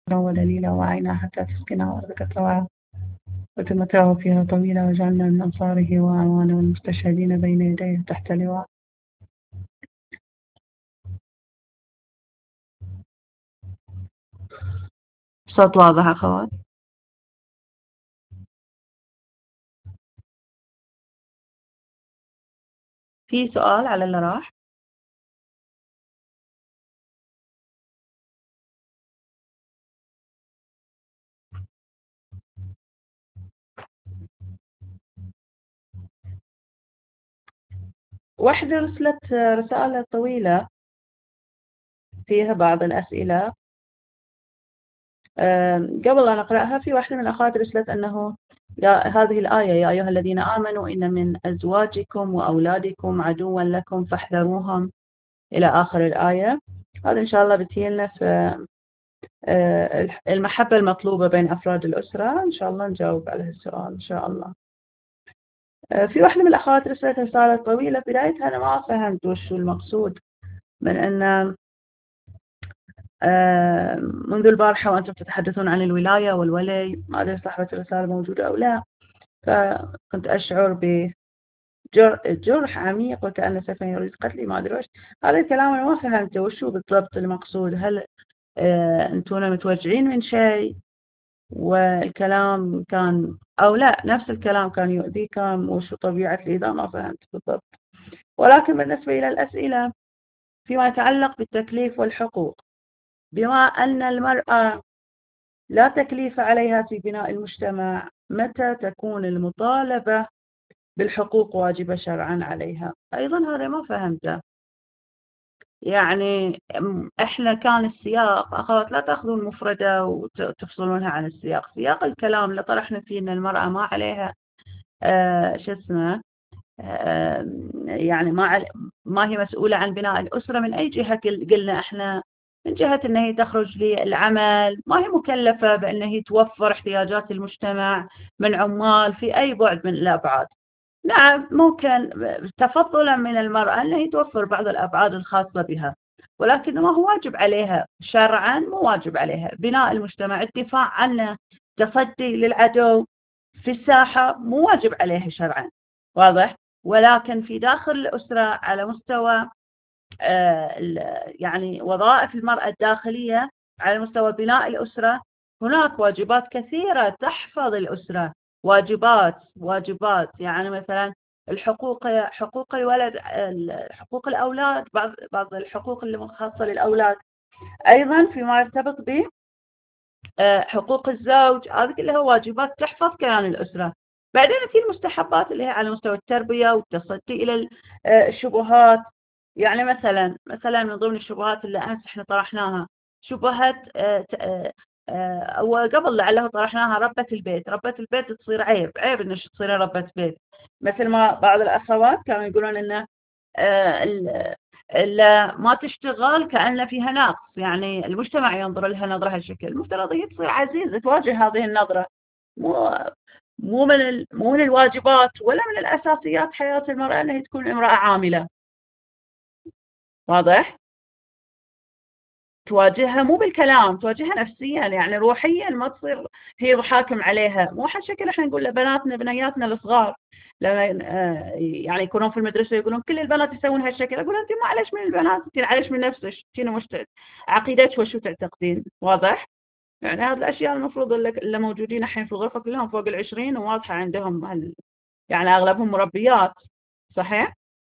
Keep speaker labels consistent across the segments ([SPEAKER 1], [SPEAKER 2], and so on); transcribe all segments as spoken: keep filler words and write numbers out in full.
[SPEAKER 1] ودليلا وعينا حتى تسكنها أرضك طوعا وتمتعه فيها طويلا وجعلنا من أنصاره وأعوانا والمستشهدين بين يديه تحت لواء. صوت واضح أخوات. في سؤال على اللي راح؟ واحدة رسلت رسالة طويلة فيها بعض الأسئلة. قبل أن أقرأها، في واحدة من الأخوات رسلت أنه يا هذه الآية: يا أيها الذين آمنوا إن من أزواجكم وأولادكم عدوا لكم فاحذروهم، إلى آخر الآية. هذا إن شاء الله بتيلنا في المحبة المطلوبة بين أفراد الأسرة. إن شاء الله نجاوب على السؤال إن شاء الله. في واحدة من الأخوات رسلت رسالة طويلة، بدايتها أنا ما فهمت وش المقصود من أن منذ البارحة وأنتم تتحدثون عن الولاية والولي، ما أدري صاحبة الرسالة موجودة أو لا، فكنت أشعر بجرح عميق وكأن سيفا يريد قتلي، ما أدري وش هذا الكلام. أنا ما فهمته وشو بالضبط المقصود. هل أنتونا متوجعين من شيء والكلام كان أو لا نفس الكلام كان يؤذيكم؟ وشو طبيعة الإيذاء؟ ما فهمت بالضبط. ولكن بالنسبة إلى الأسئلة فيما يتعلق بالتكليف والحقوق، بما أن المرأة لا تكليف عليها في بناء المجتمع، متى تكون المطالبة بالحقوق واجبة شرعا عليها؟ أيضا هذا ما فهمته. يعني إحنا كان السياق، أخوات لا تأخذون المفردة وتفصلونها عن السياق. سياق الكلام اللي طرحنا فيه أن المرأة ما عليها آه شو اسمه آه يعني ما ما هي مسؤولة عن بناء الأسرة. من أي جهة قلنا إحنا؟ من جهة أن هي تخرج للعمل، ما هي مكلفة بأن هي توفر احتياجات المجتمع من عمال في أي بعد من الأبعاد. نعم ممكن تفضلا من المرأة أن هي توفر بعض الأبعاد الخاصة بها، ولكن ما هو واجب عليها شرعا. مو واجب عليها بناء المجتمع، الدفاع عنه، تصدي للعدو في الساحة، مو واجب عليها شرعا. واضح؟ ولكن في داخل الأسرة على مستوى يعني وظائف المرأة الداخلية، على مستوى بناء الأسرة، هناك واجبات كثيرة تحفظ الأسرة. واجبات واجبات يعني مثلا الحقوق، حقوق الولد، حقوق الأولاد، بعض بعض الحقوق اللي خاصة للأولاد. أيضا فيما يرتبط ب حقوق الزوج، هذه كلها واجبات تحفظ كيان الأسرة. بعدين في المستحبات اللي هي على مستوى التربية والتصدي إلى الشبهات. يعني مثلا مثلا من ضمن الشبهات اللي أمس احنا طرحناها شبهة وقبل لعله طرحناها ربة البيت. ربة البيت تصير عيب، عيب إنه تصير ربة بيت. مثل ما بعض الأخوات كانوا يقولون إنه إلا ما تشتغل كأن فيها نقص، يعني المجتمع ينظر لها نظرة هالشكل. المفترض هي تصير عزيزة تواجه هذه النظرة. مو مو من مو من الواجبات ولا من الأساسيات حياة المرأة أنها تكون امرأة عاملة. واضح؟ تواجهها مو بالكلام، تواجهها نفسيا، يعني روحيا ما تصير هي حاكم عليها. مو هالشكل احنا نقول لبناتنا بنياتنا الصغار لما يعني يكونون في المدرسه يقولون كل البنات يسوون هالشكل، اقول انت ما عليش من البنات، انت عليش من نفسك، شنو مش عقيدتك وشو تعتقدين. واضح؟ يعني هذه الاشياء المفروض اللي موجودين الحين في الغرفه كلهم فوق العشرين وواضحه عندهم هال... يعني اغلبهم مربيات. صحيح؟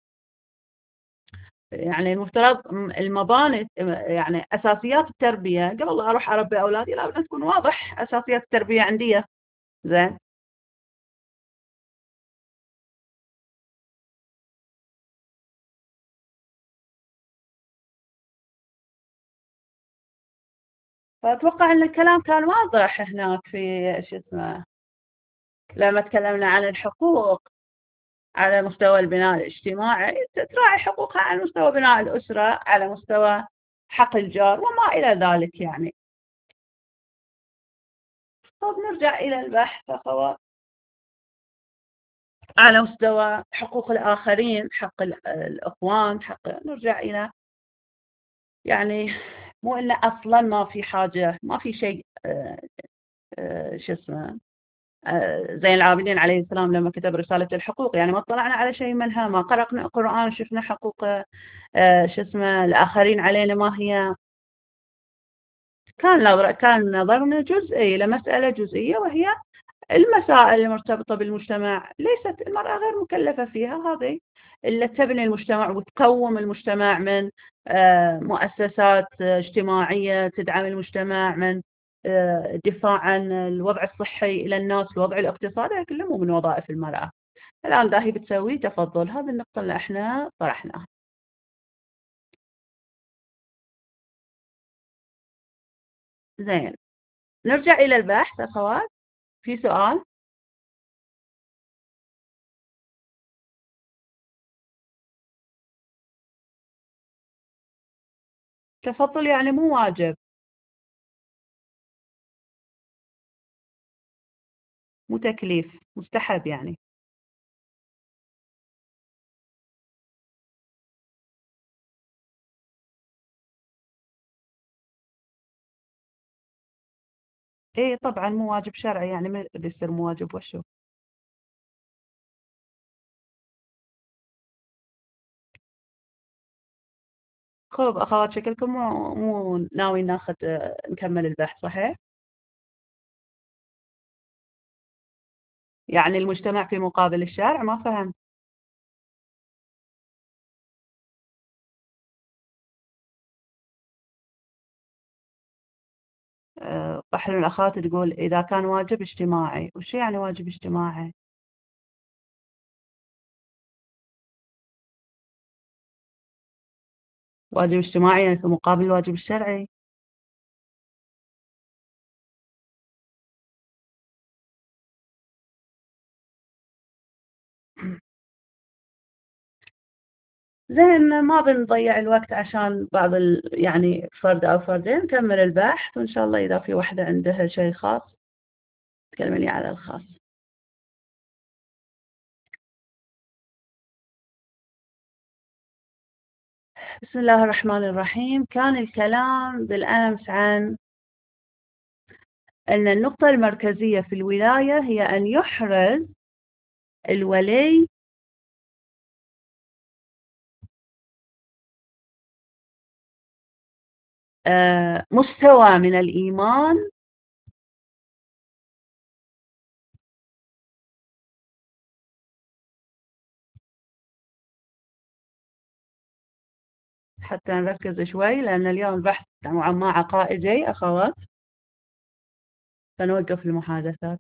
[SPEAKER 1] يعني المفترض المباني، يعني اساسيات التربيه قبل لا اروح اربي اولادي لابد تكون واضح اساسيات التربيه عندي. زين. فاتوقع ان الكلام كان واضح هناك في شو اسمه لما تكلمنا عن الحقوق على مستوى البناء الاجتماعي، تراعي حقوقها على مستوى بناء الاسره، على مستوى حق الجار وما الى ذلك يعني. طب نرجع الى البحث اخوات. على مستوى حقوق الآخرين، حق الأخوان، حق نرجع إلى يعني مو إنه أصلا ما في حاجة، ما في شيء آه، آه، شو اسمه آه، زين العابدين عليه السلام لما كتب رسالة الحقوق، يعني ما اطلعنا على شيء منها، ما قرأنا القرآن وشفنا حقوق آه، شو اسمه الآخرين علينا ما هي. كان نظر كان نظرنا جزئي لمسألة جزئية، وهي المسائل المرتبطة بالمجتمع ليست المرأة غير مكلفة فيها، هذه اللي تبني المجتمع وتقوم المجتمع من آه، مؤسسات اجتماعية تدعم المجتمع، من آه، دفاع عن الوضع الصحي إلى الناس، الوضع الاقتصادي، كله مو من وظائف المرأة. الآن داهي بتسوي تفضل، هذه النقطة اللي احنا طرحناها. زين، نرجع إلى البحث أخوات. في سؤال. تفضل يعني مو واجب، مو تكليف، مستحب يعني. ايه طبعا مو واجب شرعي، يعني ما بيصير مو واجب وشو. خذ اخوات، شكلكم مو مو ناوي ناخذ آه، نكمل البحث صحيح؟ يعني المجتمع في مقابل الشارع، ما فهم. أه، واحد من الاخوات تقول اذا كان واجب اجتماعي، وش يعني واجب اجتماعي؟ واجب اجتماعي يعني في مقابل الواجب الشرعي. زين، ما بنضيع الوقت عشان بعض ال... يعني فرد او فردين، نكمل البحث وان شاء الله اذا في واحدة عندها شيء خاص تكلمني على الخاص. بسم الله الرحمن الرحيم. كان الكلام بالأمس عن أن النقطة المركزية في الولاية هي أن يحرز الولي آه، مستوى من الإيمان حتى نركز شوي، لأن اليوم البحث نوعا ما عقائدي أخوات، فنوقف المحادثات.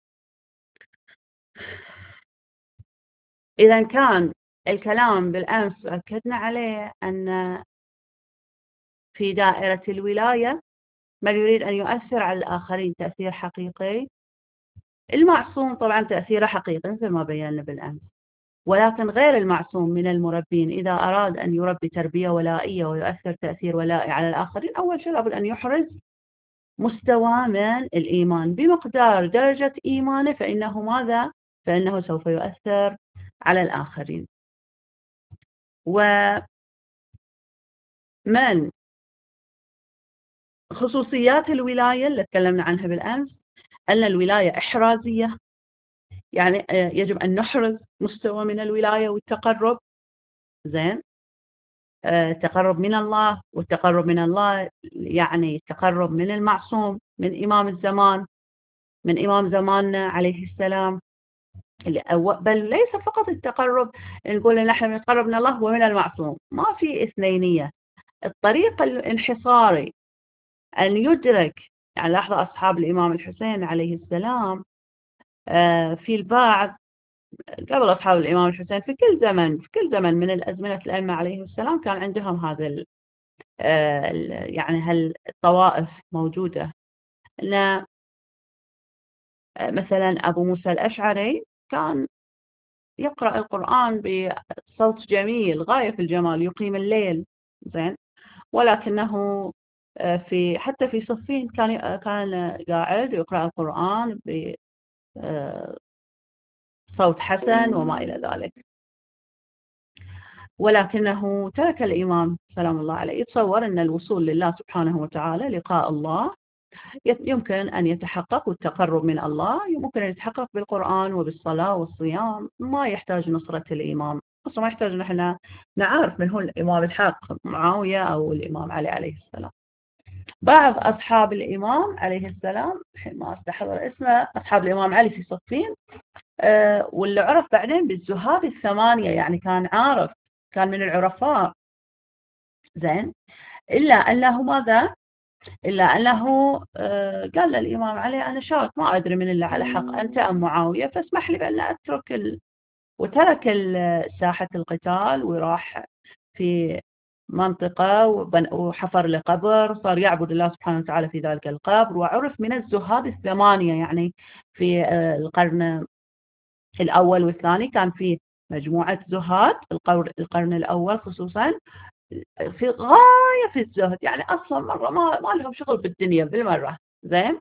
[SPEAKER 1] إذا كان الكلام بالأمس أكدنا عليه أن في دائرة الولاية من يريد أن يؤثر على الآخرين تأثير حقيقي. المعصوم طبعا تأثيره حقيقي مثل ما بينا بالأمس، ولكن غير المعصوم من المربين إذا أراد أن يربي تربية ولائية ويؤثر تأثير ولائي على الآخرين، أول شيء لابد أن يحرز مستوى من الإيمان، بمقدار درجة إيمانه فإنه ماذا؟ فإنه سوف يؤثر على الآخرين. ومن خصوصيات الولاية اللي تكلمنا عنها بالأمس أن الولاية إحرازية، يعني يجب أن نحرز مستوى من الولاية والتقرب. زين، التقرب من الله، والتقرب من الله يعني التقرب من المعصوم، من إمام الزمان، من إمام زماننا عليه السلام. بل ليس فقط التقرب نقول إن نحن نتقرب من الله ومن المعصوم، ما في اثنينية. الطريق الانحصاري أن يدرك، يعني لاحظ أصحاب الإمام الحسين عليه السلام في البعض قبل أصحاب الإمام الحسين في كل زمن، في كل زمن من الأزمنة الأئمة عليهم السلام كان عندهم هذا يعني هالطوائف موجودة. أن مثلا أبو موسى الأشعري كان يقرأ القرآن بصوت جميل غاية في الجمال، يقيم الليل. زين، ولكنه في حتى في صفين كان كان قاعد يقرأ القرآن بصوت حسن وما إلى ذلك. ولكنه ترك الإمام سلام الله عليه. يتصور أن الوصول لله سبحانه وتعالى، لقاء الله، يمكن أن يتحقق، والتقرب من الله يمكن أن يتحقق بالقرآن وبالصلاة والصيام، ما يحتاج نصرة الإمام. أصلا ما يحتاج نحن نعرف من هو الإمام الحق، معاوية أو الإمام علي عليه السلام. بعض أصحاب الإمام عليه السلام، ما أستحضر اسمه، أصحاب الإمام علي في صفين، أه واللي عرف بعدين بالزهاد الثمانية، يعني كان عارف، كان من العرفاء، زين، إلا أنه ماذا؟ إلا أنه أه قال للإمام علي أنا شاك، ما أدري من اللي على حق، أنت أم معاوية، فاسمح لي بأن أترك ال... وترك ساحة القتال وراح في منطقة وحفر له قبر، صار يعبد الله سبحانه وتعالى في ذلك القبر، وعرف من الزهاد الثمانية. يعني في القرن الأول والثاني كان في مجموعة زهاد، القرن الأول خصوصا في غاية في الزهد، يعني أصلا مرة ما, ما لهم شغل بالدنيا بالمرة، زين.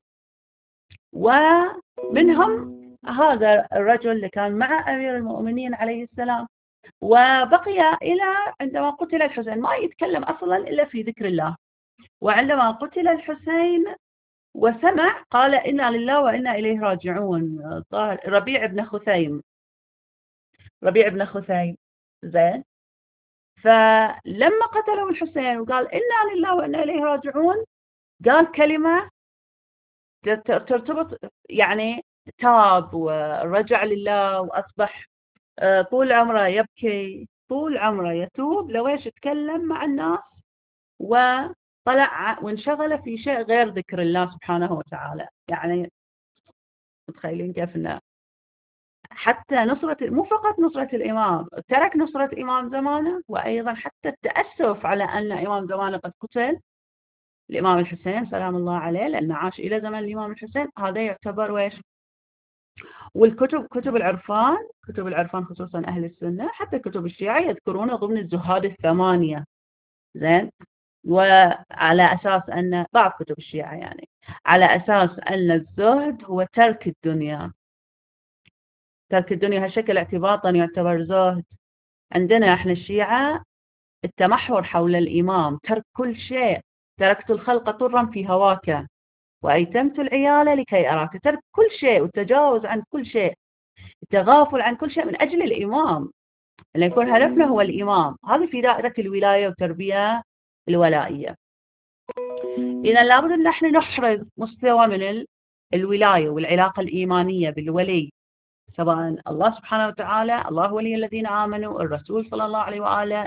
[SPEAKER 1] ومنهم هذا الرجل اللي كان مع أمير المؤمنين عليه السلام، وبقي إلى عندما قتل الحسين، ما يتكلم أصلا إلا في ذكر الله. وعندما قتل الحسين وسمع قال إنا لله وإنا إليه راجعون. ربيع بن خثيم، ربيع بن خثيم، زين. فلما قتلوا الحسين وقال إنا لله وإنا إليه راجعون، قال كلمة ترتبط، يعني تاب ورجع لله وأصبح طول عمره يبكي، طول عمره يتوب لو ايش يتكلم مع الناس، وطلع وانشغل في شيء غير ذكر الله سبحانه وتعالى. يعني متخيلين كيف انه حتى نصرة، مو فقط نصرة الإمام، ترك نصرة إمام زمانه، وأيضا حتى التأسف على أن إمام زمانه قد قتل، الإمام الحسين سلام الله عليه، لأنه عاش إلى زمن الإمام الحسين. هذا يعتبر ويش. والكتب، كتب العرفان، كتب العرفان خصوصا أهل السنة، حتى كتب الشيعة يذكرونه ضمن الزهاد الثمانية، زين. وعلى أساس أن بعض كتب الشيعة، يعني على أساس أن الزهد هو ترك الدنيا، ترك الدنيا هالشكل اعتباطا يعتبر زهد. عندنا احنا الشيعة التمحور حول الإمام، ترك كل شيء، تركت الخلق طرا في هواك وأيتمت العيال لكي أراك، ترك كل شيء والتجاوز عن كل شيء، التغافل عن كل شيء من أجل الإمام، اللي يكون هدفنا هو الإمام. هذه في دائرة الولاية والتربية الولائية. إذا لابد أن نحن نحرز مستوى من الولاية والعلاقة الإيمانية بالولي، سواء الله سبحانه وتعالى، الله ولي الذين آمنوا، الرسول صلى الله عليه وآله،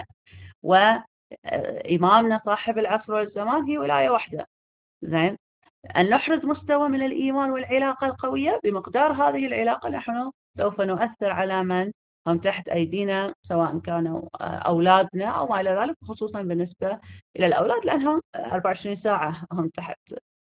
[SPEAKER 1] وإمامنا صاحب العصر والزمان، هي ولاية واحدة، زين. أن نحرز مستوى من الإيمان والعلاقة القوية، بمقدار هذه العلاقة نحن سوف نؤثر على من هم تحت أيدينا، سواء كانوا أولادنا أو ما إلى ذلك، خصوصا بالنسبة إلى الأولاد، لأنهم أربعة وعشرين ساعة هم تحت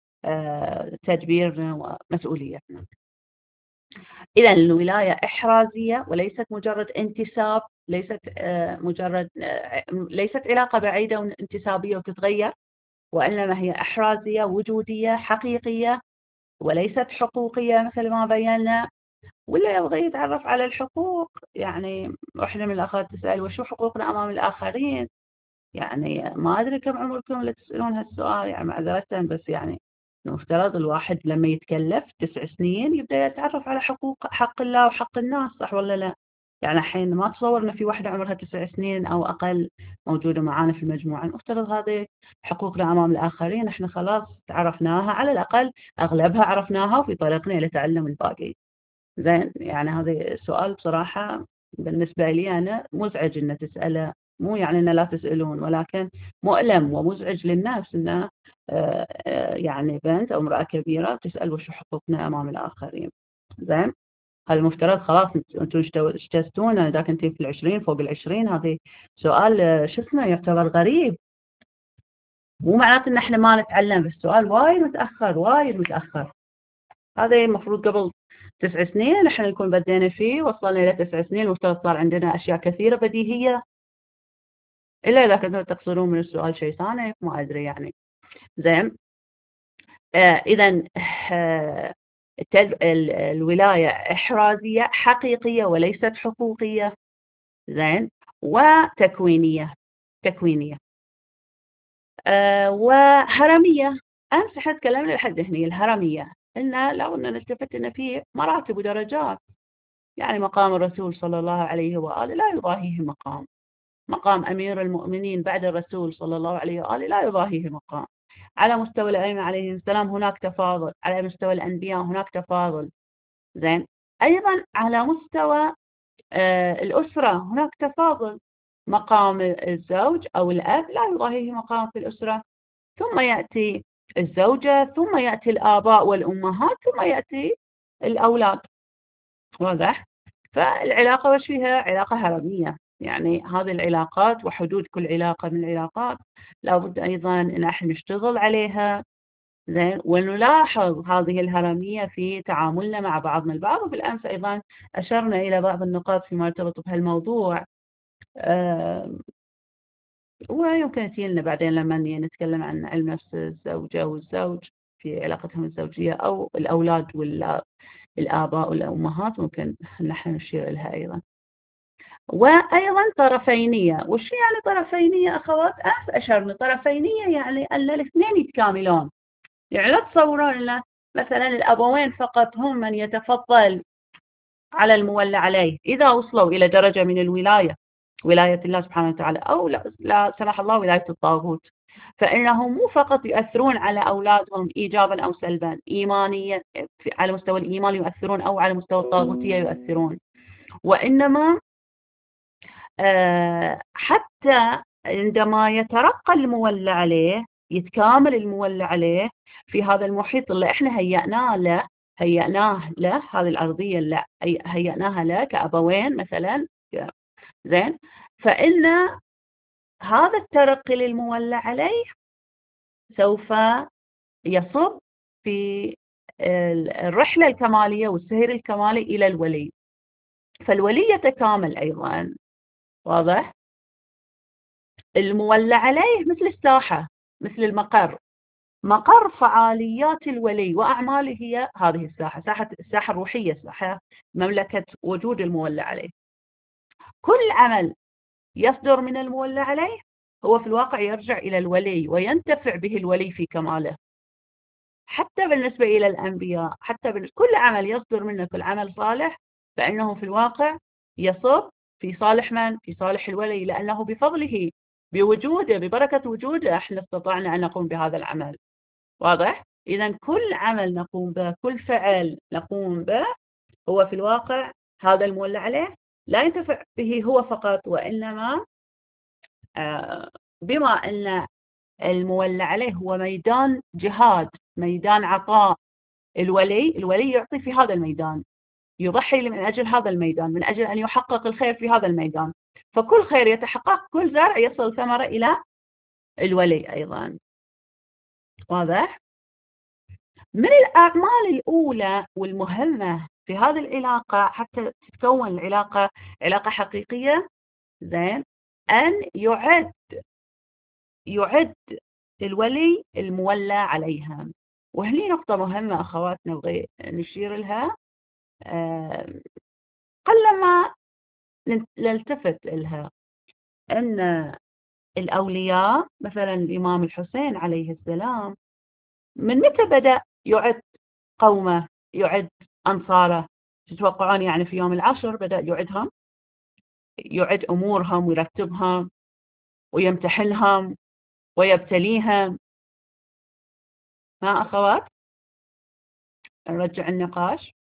[SPEAKER 1] تدبيرنا ومسؤوليتنا. إذا الولاية إحرازية وليست مجرد انتساب، ليست مجرد ليست علاقة بعيدة وانتسابية وتتغير، وإنما هي إحرازية وجودية حقيقية، وليست حقوقية مثل ما بينا. ولا يبغى يتعرف على الحقوق، يعني واحدة من الأخوات تسأل وشو حقوقنا أمام الآخرين، يعني ما أدري كم عمركم اللي تسألون هالسؤال، يعني معذرة، بس يعني المفترض الواحد لما يتكلف تسع سنين يبدأ يتعرف على حقوق، حق الله وحق الناس، صح ولا لا؟ يعني الحين ما تصور ان في واحدة عمرها تسع سنين او اقل موجودة معانا في المجموعة، المفترض هذه حقوقنا امام الاخرين، احنا خلاص تعرفناها، على الاقل اغلبها عرفناها، وفي طريقنا الى تعلم الباقي، زين. يعني هذا السؤال بصراحة بالنسبة لي انا مزعج ان تسأله، مو يعني ان لا تسألون، ولكن مؤلم ومزعج للناس انه يعني بنت او امرأة كبيرة تسأل وشو حقوقنا امام الاخرين، زين. هذا المفترض خلاص انتم اجتزتون، اذا كنتي في العشرين فوق العشرين، هذا سؤال شو اسمه يعتبر غريب، مو معناته ان احنا ما نتعلم، بس السؤال وايد متاخر، وايد متاخر. هذا المفروض قبل تسع سنين احنا نكون بدينا فيه، وصلنا الى تسع سنين المفترض صار عندنا اشياء كثيره بديهيه، الا اذا كنتم تقصدون من السؤال شيء ثاني ما ادري يعني، زين. آه اذا آه الولايه احرازيه حقيقيه وليست حقوقيه، زين. وتكوينية تكوينية آه وهرمية. أمس احنا تكلمنا لحد هني الهرمية، إن لو أن نلتفت إن في مراتب ودرجات، يعني مقام الرسول صلى الله عليه وآله لا يضاهيه مقام، مقام أمير المؤمنين بعد الرسول صلى الله عليه وآله لا يضاهيه مقام، على مستوى الأئمة عليهم السلام هناك تفاضل، على مستوى الأنبياء هناك تفاضل. زين، أيضا على مستوى آه الأسرة هناك تفاضل، مقام الزوج أو الأب لا يضاهيه مقام في الأسرة، ثم يأتي الزوجة، ثم يأتي الآباء والأمهات، ثم يأتي الأولاد. واضح؟ فالعلاقة وش فيها؟ علاقة هرمية، يعني هذه العلاقات وحدود كل علاقة من العلاقات لابد أيضا أن احنا نشتغل عليها. زين، ونلاحظ هذه الهرمية في تعاملنا مع بعضنا البعض. وبالأمس أيضا أشرنا إلى بعض النقاط فيما يرتبط بهالموضوع، أه ويمكن يأتي لنا بعدين لما نتكلم عن علم نفس الزوجة والزوج في علاقتهم الزوجية، أو الأولاد والآباء والأمهات، ممكن نحن نشير لها أيضا. وأيضا طرفينية. وش يعني طرفينية أخوات؟ أمس أشرنا طرفينية يعني أن الاثنين يتكاملون، يعني لا تصورون أن مثلا الأبوين فقط هم من يتفضل على المولى عليه إذا وصلوا إلى درجة من الولاية، ولاية الله سبحانه وتعالى، أو لا, لا سمح الله ولاية الطاغوت، فإنهم مو فقط يؤثرون على أولادهم إيجابا أو سلبا، إيمانيا على مستوى الإيمان يؤثرون، أو على مستوى الطاغوتية يؤثرون، وإنما حتى عندما يترقى المولى عليه، يتكامل المولى عليه في هذا المحيط اللي احنا هيأناه له هيأناه له هذه الأرضية اللي هيأناها له كأبوين مثلا. زين، فإن هذا الترقي للمولى عليه سوف يصب في الرحلة الكمالية والسير الكمالي إلى الولي، فالولي يتكامل أيضا. واضح؟ المولى عليه مثل الساحة، مثل المقر، مقر فعاليات الولي وأعماله هي هذه الساحة، ساحة الساحة الروحية، ساحة مملكة وجود المولى عليه. كل عمل يصدر من المولى عليه هو في الواقع يرجع إلى الولي وينتفع به الولي في كماله، حتى بالنسبة إلى الأنبياء، حتى كل عمل يصدر منه، كل عمل صالح، فإنه في الواقع يصب في صالح من؟ في صالح الولي، لأنه بفضله، بوجوده، ببركة وجوده احنا استطعنا أن نقوم بهذا العمل. واضح؟ إذا كل عمل نقوم به، كل فعل نقوم به، هو في الواقع هذا المولى عليه لا ينتفع به هو فقط، وإنما بما أن المولى عليه هو ميدان جهاد، ميدان عطاء، الولي الولي يعطي في هذا الميدان، يضحي من أجل هذا الميدان، من أجل أن يحقق الخير في هذا الميدان، فكل خير يتحقق، كل زرع يصل ثمرة إلى الولي أيضا. واضح؟ من الأعمال الأولى والمهمة في هذه العلاقة حتى تتكون العلاقة علاقة حقيقية، زين، أن يعد يعد الولي المولى عليها. وهني نقطة مهمة أخواتنا نبغي نشير لها، قلما نلتفت لها، أن الأولياء مثلا الإمام الحسين عليه السلام من متى بدأ يعد قومه، يعد أنصاره؟ تتوقعون يعني في يوم العشر بدأ يعدهم، يعد أمورهم ويرتبهم ويمتحنهم ويبتليهم؟ ما أخوات؟ نرجع النقاش.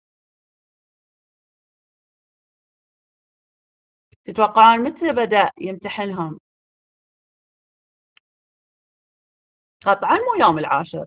[SPEAKER 1] تتوقعون متى بدأ يمتحنهم؟ قطعا مو يوم العاشر،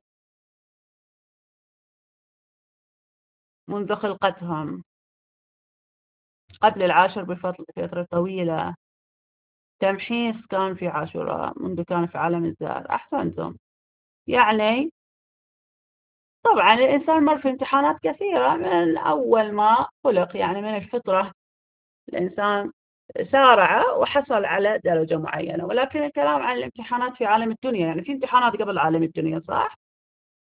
[SPEAKER 1] منذ خلقتهم، قبل العاشر بفترة طويلة. تمحيص كان في عاشوراء، منذ كان في عالم الزهر. أحسنتم. يعني طبعا الإنسان مر في امتحانات كثيرة من أول ما خلق، يعني من الفطرة الإنسان سارع وحصل على درجة معينة، ولكن الكلام عن الامتحانات في عالم الدنيا، يعني في امتحانات قبل عالم الدنيا، صح؟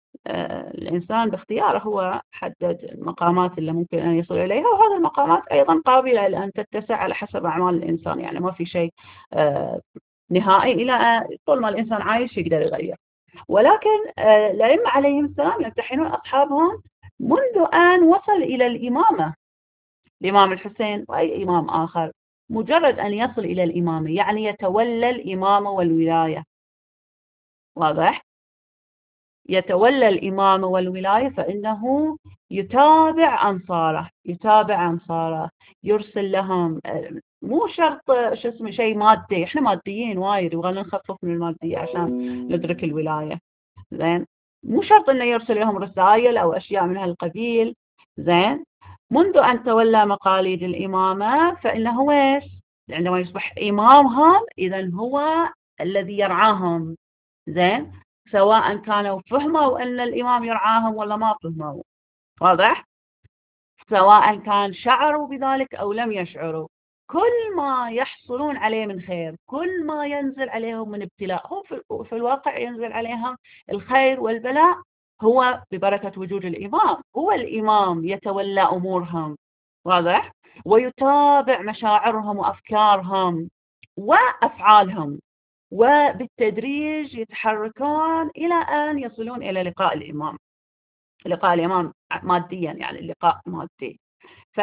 [SPEAKER 1] آه، الإنسان باختياره هو حدد المقامات اللي ممكن أن يصل إليها، وهذه المقامات أيضا قابلة لأن تتسع على حسب أعمال الإنسان، يعني ما في شيء آه، نهائي، إلى طول ما الإنسان عايش يقدر يغير. ولكن آه، الأئمة عليهم السلام يمتحنون أصحابهم منذ أن وصل إلى الإمامة، الإمام الحسين وأي إمام آخر، مجرد أن يصل إلى الإمامة يعني يتولى الإمامة والولاية. واضح؟ يتولى الإمامة والولاية فإنه يتابع أنصاره، يتابع أنصاره، يرسل لهم، مو شرط شو اسمه شيء مادي، احنا ماديين وايد وغالنا نخفف من المادية عشان ندرك الولاية. زين، مو شرط انه يرسل لهم رسائل او اشياء من هالقبيل. زين، منذ ان تولى مقاليد الامامة فانه ايش؟ عندما يصبح امامهم اذا هو الذي يرعاهم. زين، سواء كانوا فهموا أن الإمام يرعاهم ولا ما فهموا. واضح؟ سواء كان شعروا بذلك أو لم يشعروا، كل ما يحصلون عليه من خير، كل ما ينزل عليهم من ابتلاء، هم في الواقع ينزل عليهم الخير والبلاء هو ببركة وجود الإمام. هو الإمام يتولى أمورهم. واضح؟ ويتابع مشاعرهم وأفكارهم وأفعالهم، وبالتدريج يتحركون إلى أن يصلون إلى لقاء الإمام. لقاء الإمام ماديا، يعني اللقاء مادي. ف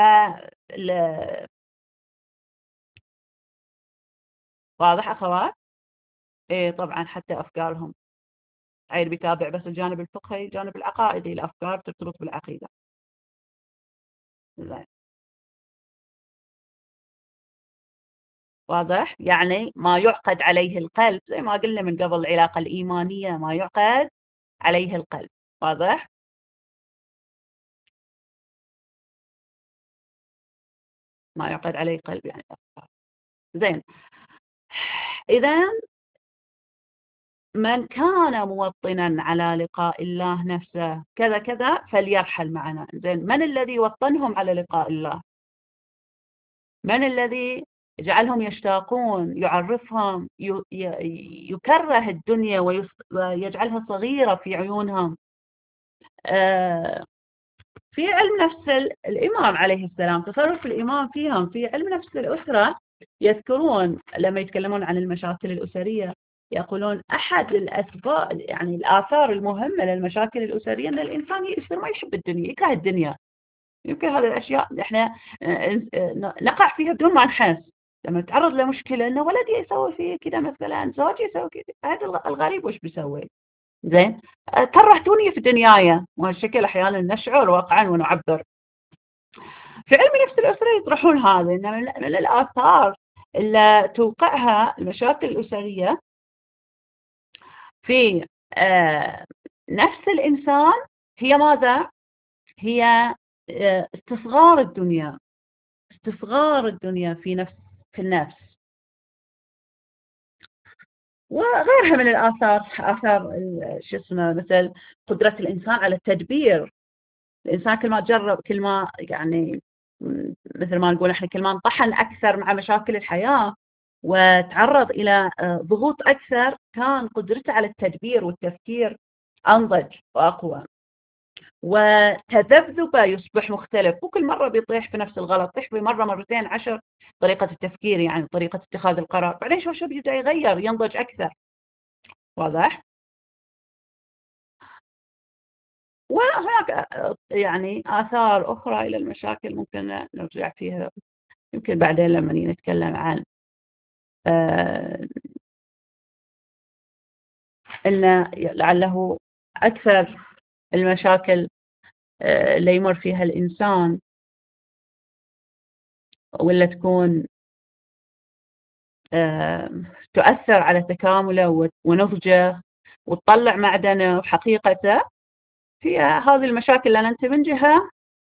[SPEAKER 1] واضح أخوات؟ إيه طبعا، حتى أفكارهم عيل بيتابع بس الجانب الفقهي، الجانب العقائدي، الأفكار ترتبط بالعقيدة. زين، واضح؟ يعني ما يعقد عليه القلب زي ما قلنا من قبل، العلاقة الإيمانية ما يعقد عليه القلب. واضح؟ ما يعقد عليه القلب يعني الأفكار. زين، إذا من كان موطنا على لقاء الله نفسه كذا كذا فليرحل معنا. زين، من الذي يوطنهم على لقاء الله؟ من الذي يجعلهم يشتاقون، يعرفهم، يكره الدنيا ويجعلها صغيرة في عيونهم؟ آه، في علم نفس الإمام عليه السلام، تصرف الإمام فيهم. في علم نفس الأسرة يذكرون لما يتكلمون عن المشاكل الأسرية، يقولون أحد الأسباب، يعني الآثار المهمة للمشاكل الأسرية أن الإنسان يصير ما يحب الدنيا، يكره الدنيا. يمكن هذه الأشياء إحنا نقع فيها بدون ما نحس. لما نتعرض لمشكلة أنه ولدي يسوي فيه كذا مثلا، زوجي يسوي كذا، هذا الغريب وش بيسوي؟ زين، كرهتوني في دنياي، وهالشكل أحيانا نشعر واقعا ونعبر. في علم نفس الأسرة يطرحون هذا، إن من الآثار اللي توقعها المشاكل الأسرية في آه نفس الإنسان هي ماذا؟ هي آه استصغار الدنيا، استصغار الدنيا في نفس في النفس، وغيرها من الآثار، آثار شو اسمه مثل قدرة الإنسان على التدبير. الإنسان كل ما جرب، كل ما يعني مثل ما نقول احنا، كل ما انطحن أكثر مع مشاكل الحياة وتعرض إلى ضغوط أكثر، كان قدرته على التدبير والتفكير أنضج وأقوى، وتذبذبه يصبح مختلف. مو كل مرة بيطيح في نفس الغلط، طيح بمرة مرتين عشر، طريقة التفكير يعني طريقة اتخاذ القرار، بعدين شو شو بيبدأ يغير، ينضج أكثر. واضح؟ وهناك يعني آثار أخرى إلى المشاكل ممكن نرجع فيها يمكن بعدين لما نتكلم عن آه أن لعله أكثر المشاكل آه اللي يمر فيها الإنسان ولا تكون آه تؤثر على تكامله ونضجه وتطلع معدنه وحقيقته، هي هذه المشاكل. لأن أنت من جهة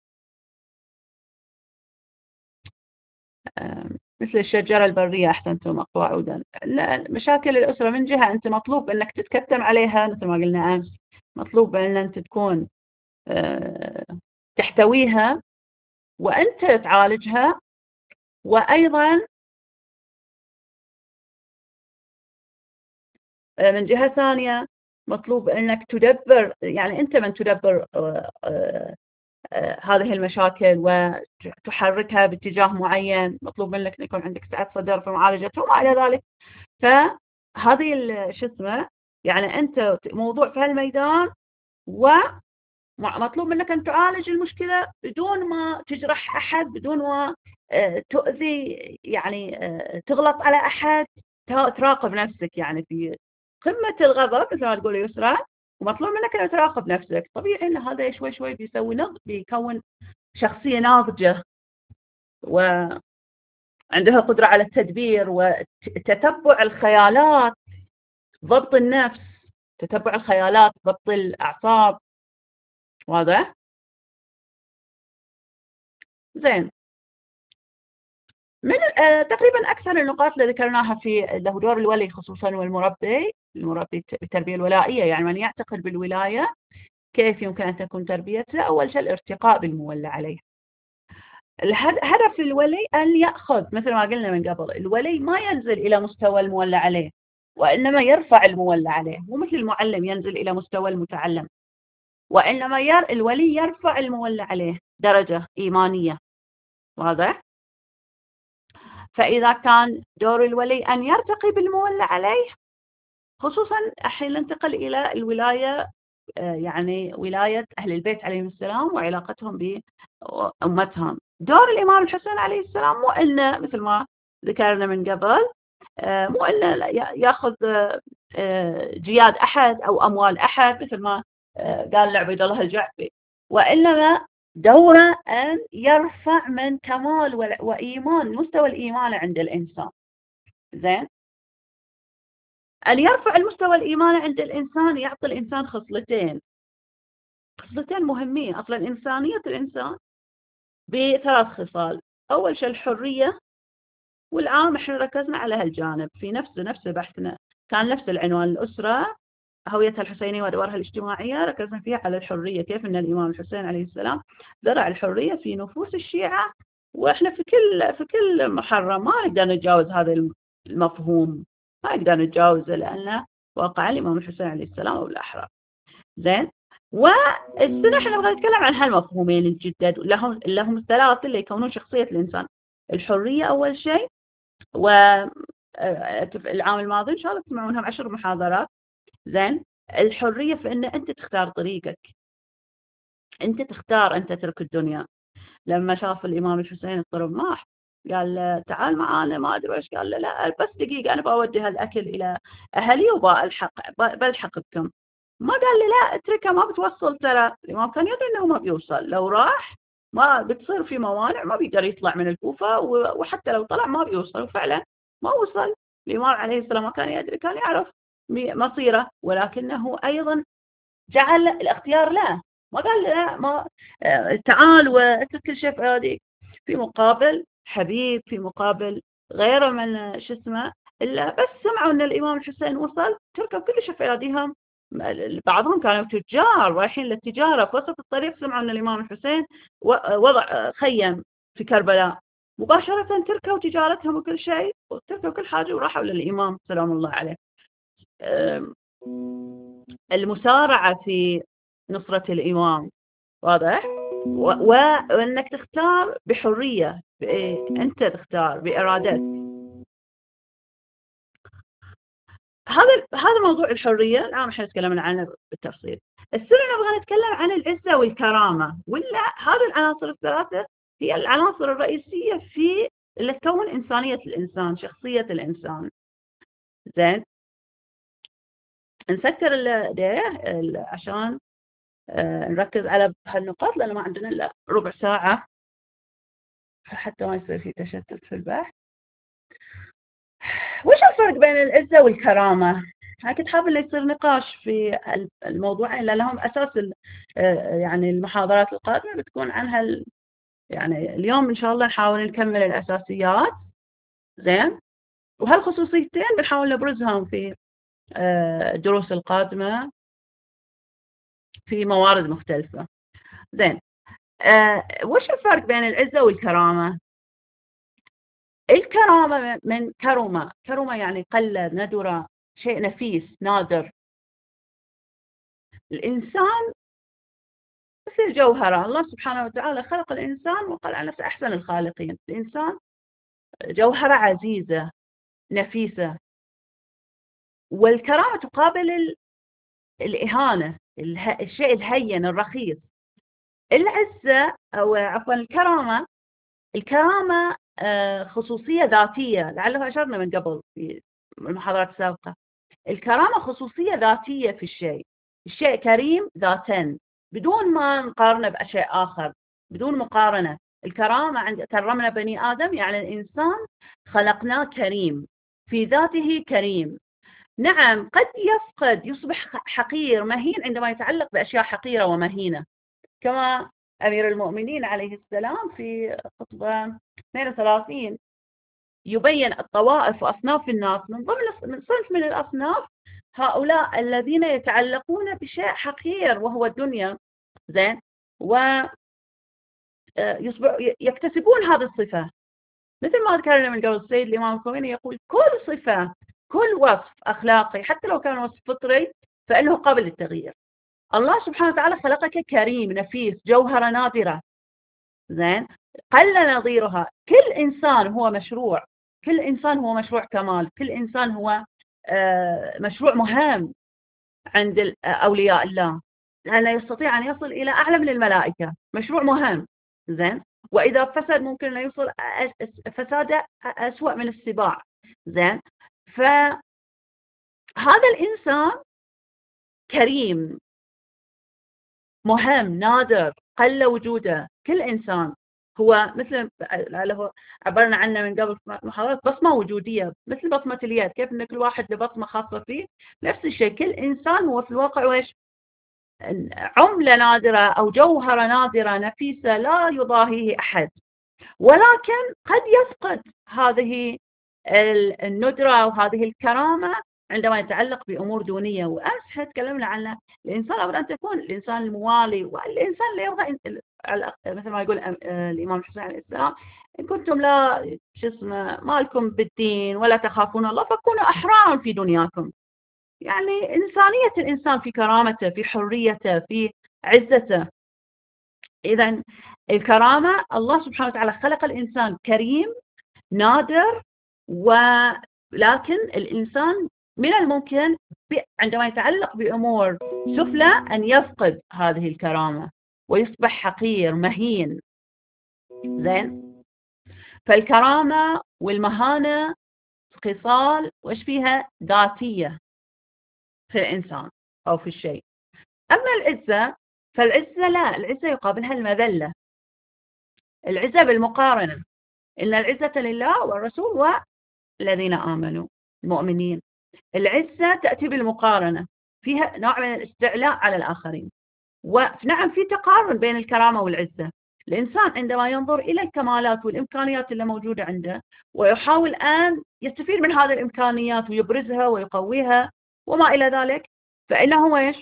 [SPEAKER 1] مثل الشجرة البرية أحسنتم أقوى عودا، مشاكل الأسرة من جهة أنت مطلوب أنك تتكتم عليها مثل ما قلنا أمس، مطلوب أن أنت تكون تحتويها وأنت تعالجها، وأيضا من جهة ثانية مطلوب أنك تدبر، يعني أنت من تدبر آه، آه، آه، هذه المشاكل وتحركها باتجاه معين. مطلوب منك أن يكون عندك سعة صدر في معالجتها وما إلى ذلك. فهذه ال- شو اسمه، يعني أنت موضوع في هالميدان، ومطلوب منك أن تعالج المشكلة بدون ما تجرح أحد، بدون ما آه، تؤذي، يعني آه، تغلط على أحد. تا- تراقب نفسك يعني في قمة الغضب مثل ما تقول يسرى، ومطلوب منك أن تراقب نفسك. طبيعي أن هذا شوي شوي بيسوي نضج، بيكون شخصية ناضجة وعندها قدرة على التدبير وتتبع الخيالات، ضبط النفس، تتبع الخيالات، ضبط الأعصاب. واضح؟ زين. من آه، تقريبا أكثر النقاط اللي ذكرناها في له دور الولي خصوصا والمربي، المربي بالتربية الولائية، يعني من يعتقد بالولاية كيف يمكن أن تكون تربيته؟ أول شيء الارتقاء بالمولى عليه. الهدف الولي أن يأخذ، مثل ما قلنا من قبل، الولي ما ينزل إلى مستوى المولى عليه، وإنما يرفع المولى عليه، مو مثل المعلم ينزل إلى مستوى المتعلم، وإنما ير... الولي يرفع المولى عليه درجة إيمانية. واضح؟ فإذا كان دور الولي أن يرتقي بالمولى عليه، خصوصا الحين ننتقل إلى الولاية، يعني ولاية أهل البيت عليهم السلام وعلاقتهم بأمتهم. دور الإمام الحسين عليه السلام مو إنه مثل ما ذكرنا من قبل، مو إنه يأخذ جياد أحد أو أموال أحد مثل ما قال لعبيد الله الجعفي، وإنما دوره أن يرفع من كمال وإيمان مستوى الإيمان عند الإنسان. زين، أن يرفع المستوى الإيمان عند الإنسان يعطي الإنسان خصلتين، خصلتين مهمين. أصلا إنسانية الإنسان بثلاث خصال. أول شيء الحرية، والعام إحنا ركزنا على هالجانب في نفس نفس بحثنا، كان نفس العنوان، الأسرة هويتها الحسينية وأدوارها الاجتماعية، ركزنا فيها على الحرية، كيف أن الإمام الحسين عليه السلام زرع الحرية في نفوس الشيعة. وإحنا في كل في كل محرم ما نقدر نتجاوز هذا المفهوم، ما نقدر نتجاوزه، لأنه واقع الإمام الحسين عليه السلام أو الأحرى. زين. والسنة احنا نبغى نتكلم عن هالمفهومين الجدد، لهم لهم الثلاث اللي يكونون شخصية الإنسان. الحرية أول شيء، والعام الماضي إن شاء الله تسمعونها عشر محاضرات. زين. الحرية في أن أنت تختار طريقك، أنت تختار أن تترك الدنيا. لما شاف الإمام الحسين الطرماح قال له تعال معانا، ما أدري إيش، قال له لا بس دقيقة أنا بودي هالأكل إلى أهلي وبألحق بلحق بكم. ما قال لي لا اتركه ما بتوصل، ترى الإمام كان يدري أنه ما بيوصل، لو راح ما بتصير في موانع، ما بيقدر يطلع من الكوفة، وحتى لو طلع ما بيوصل، وفعلا ما وصل. الإمام عليه السلام ما كان يدري، كان يعرف مصيره، ولكنه أيضا جعل الاختيار له، ما قال لا ما تعال واترك كل شيء في ايديك، في مقابل حبيب، في مقابل غيره من شو اسمه، الا بس سمعوا ان الامام الحسين وصل تركوا كل شيء في ايديهم. بعضهم كانوا تجار رايحين للتجاره، في وسط الطريق سمعوا ان الامام الحسين وضع خيم في كربلاء، مباشره تركوا تجارتهم وكل شيء، وتركوا كل حاجه وراحوا للامام سلام الله عليه. المسارعة في نصرة الإمام. واضح؟ وأنك تختار بحرية، أنت تختار بإرادتك. هذا هذا موضوع الحرية الآن احنا تكلمنا عنه بالتفصيل. السنة نبغى نتكلم عن العزة والكرامة، ولا هذه العناصر الثلاثة هي العناصر الرئيسية في اللي تكون إنسانية الإنسان، شخصية الإنسان. زين، نسكر ده عشان نركز على هالنقاط، لأنه ما عندنا إلا ربع ساعة حتى ما يصير في تشتت في البحث. وش الفرق بين العزة والكرامة؟ أنا كنت حابة إنه يصير نقاش في الموضوعين، لأنهم أساس يعني المحاضرات القادمة بتكون عنها. يعني اليوم إن شاء الله نحاول نكمل الأساسيات. زين. وهالخصوصيتين بنحاول نبرزهم في الدروس القادمة في موارد مختلفة. زين. أه وش الفرق بين العزة والكرامة؟ الكرامة من كرمة، كرمة يعني قل، ندر، شيء نفيس نادر. الإنسان مثل جوهرة، الله سبحانه وتعالى خلق الإنسان وقال عن نفسه أحسن الخالقين. الإنسان جوهرة عزيزة نفيسة، والكرامة تقابل الإهانة، الشيء الهين الرخيص. العزة أو عفوا الكرامة، الكرامة خصوصية ذاتية، لعله أشرنا من قبل في المحاضرات السابقة. الكرامة خصوصية ذاتية في الشيء، الشيء كريم ذاتا بدون ما نقارنه بشيء آخر، بدون مقارنة. الكرامة عند كرمنا بني آدم يعني الإنسان خلقناه كريم في ذاته، كريم. نعم قد يفقد، يصبح حقير مهين عندما يتعلق بأشياء حقيرة ومهينة، كما أمير المؤمنين عليه السلام في خطبة اثنين وثلاثين يبين الطوائف وأصناف الناس. من ضمن من صنف من الأصناف هؤلاء الذين يتعلقون بشيء حقير وهو الدنيا، زين، و يكتسبون هذه الصفة. مثل ما ذكرنا من قبل، السيد الإمام الخميني يقول كل صفة، كل وصف أخلاقي حتى لو كان وصف فطري فإنه قابل للتغيير. الله سبحانه وتعالى خلقك كريم نفيس، جوهرة نادرة، زين، قل نظيرها. كل إنسان هو مشروع، كل إنسان هو مشروع كمال، كل إنسان هو مشروع مهم عند أولياء الله، لأنه يستطيع أن يصل إلى أعلى من الملائكة، مشروع مهم، زين. وإذا فسد ممكن أن يوصل فساد أسوأ من السباع، زين. فهذا الإنسان كريم مهم نادر قل وجوده. كل إنسان هو مثل له عبرنا عنه من قبل محاضرات بصمة وجودية، مثل بصمة اليد، كيف أن كل واحد له بصمة خاصة فيه، نفس الشيء كل إنسان هو في الواقع وإيش؟ عملة نادرة أو جوهرة نادرة نفيسة لا يضاهيه أحد، ولكن قد يفقد هذه الندرة وهذه الكرامة عندما يتعلق بأمور دونية. وأمس تكلمنا عن الإنسان لابد أن تكون الإنسان الموالي، والإنسان اللي يبغى مثل ما يقول الإمام الحسين عليه السلام: إن كنتم لا شو اسمه ما لكم بالدين ولا تخافون الله فكونوا أحرارا في دنياكم. يعني إنسانية الإنسان في كرامته، في حريته، في عزته. إذن الكرامة، الله سبحانه وتعالى خلق الإنسان كريم نادر، ولكن الإنسان من الممكن عندما يتعلق بأمور سفلى أن يفقد هذه الكرامة ويصبح حقير مهين، زين. فالكرامة والمهانة خصال وإيش فيها؟ ذاتية في الإنسان أو في الشيء. أما العزة فالعزة لا، العزة يقابلها المذلة. العزة بالمقارنة، إن العزة لله والرسول والذين آمنوا المؤمنين. العزة تأتي بالمقارنة، فيها نوع من الاستعلاء على الآخرين. ونعم في تقارن بين الكرامة والعزة. الإنسان عندما ينظر إلى الكمالات والإمكانيات اللي موجودة عنده ويحاول أن يستفيد من هذه الإمكانيات ويبرزها ويقويها وما إلى ذلك، فإنه إيش؟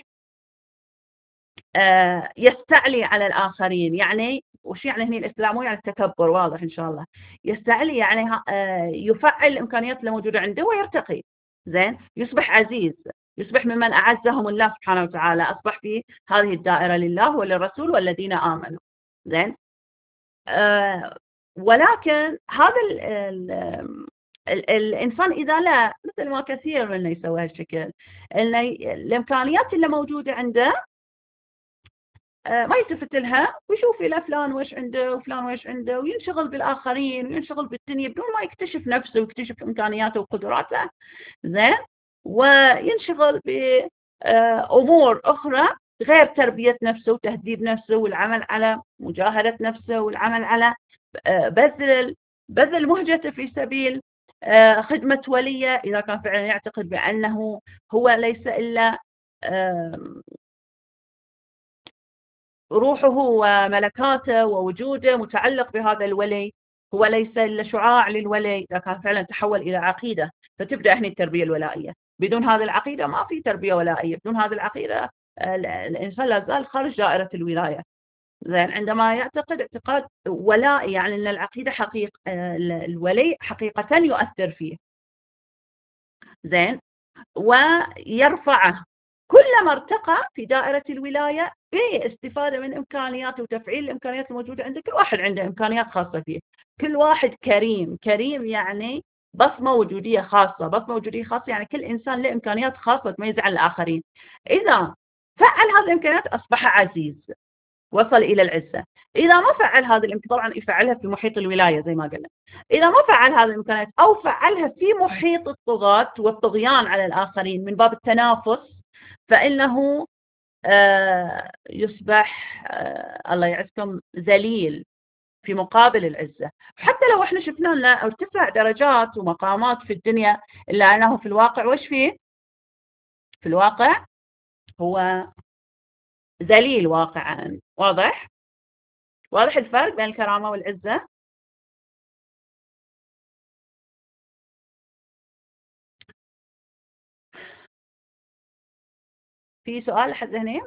[SPEAKER 1] آه يستعلي على الآخرين. يعني وش يعني هنا الاستعلاء؟ مو يعني التكبر، واضح إن شاء الله. يستعلي يعني آه يفعل الإمكانيات اللي موجودة عنده ويرتقي، زين، يصبح عزيز، يصبح ممن أعزهم الله سبحانه وتعالى، أصبح في هذه الدائرة لله وللرسول والذين آمنوا، زين. آه ولكن هذا ال ال ال الإنسان إذا لا، مثل ما كثير منا يسوي هالشكل، إن الإمكانيات اللي موجودة عنده ما يلتفت لها ويشوف إلى فلان وإيش عنده وفلان وإيش عنده، وينشغل بالآخرين وينشغل بالدنيا بدون ما يكتشف نفسه ويكتشف إمكانياته وقدراته، زين. وينشغل بأمور أخرى غير تربية نفسه وتهذيب نفسه والعمل على مجاهدة نفسه والعمل على بذل بذل مهجته في سبيل خدمة وليه، إذا كان فعلا يعتقد بأنه هو ليس إلا روحه وملكاته ووجوده متعلق بهذا الولي، هو ليس إلا شعاع للولي، إذا كان فعلا تحول إلى عقيدة فتبدأ هنا التربية الولائية. بدون هذه العقيدة ما في تربية ولائية، بدون هذه العقيدة الإنسان لا زال خارج دائرة الولاية، زين. عندما يعتقد اعتقاد ولائي يعني أن العقيدة حقيقة، الولي حقيقة يؤثر فيه، زين، ويرفعه كلما ارتقى في دائرة الولاية باستفادة من إمكانيات وتفعيل الإمكانيات الموجودة عندك. كل واحد عنده إمكانيات خاصة فيه، كل واحد كريم. كريم يعني بصمة وجودية خاصة. بصمة وجودية خاصة يعني كل إنسان له إمكانيات خاصة تميز عن الآخرين. إذا فعل هذه الإمكانيات أصبح عزيز، وصل إلى العزة. إذا ما فعل هذه الإمكانيات، طبعا يفعلها في محيط الولاية زي ما قلنا، إذا ما فعل هذه الإمكانيات أو فعلها في محيط الطغاة والطغيان على الآخرين من باب التنافس، فإنه آه يصبح آه الله يعزكم ذليل في مقابل العزة. حتى لو احنا شفنا أنه ارتفع درجات ومقامات في الدنيا، إلا أنه في الواقع وش فيه؟ في الواقع هو ذليل واقعا. واضح؟ واضح الفرق بين الكرامة والعزة؟ في سؤال لحد هنا؟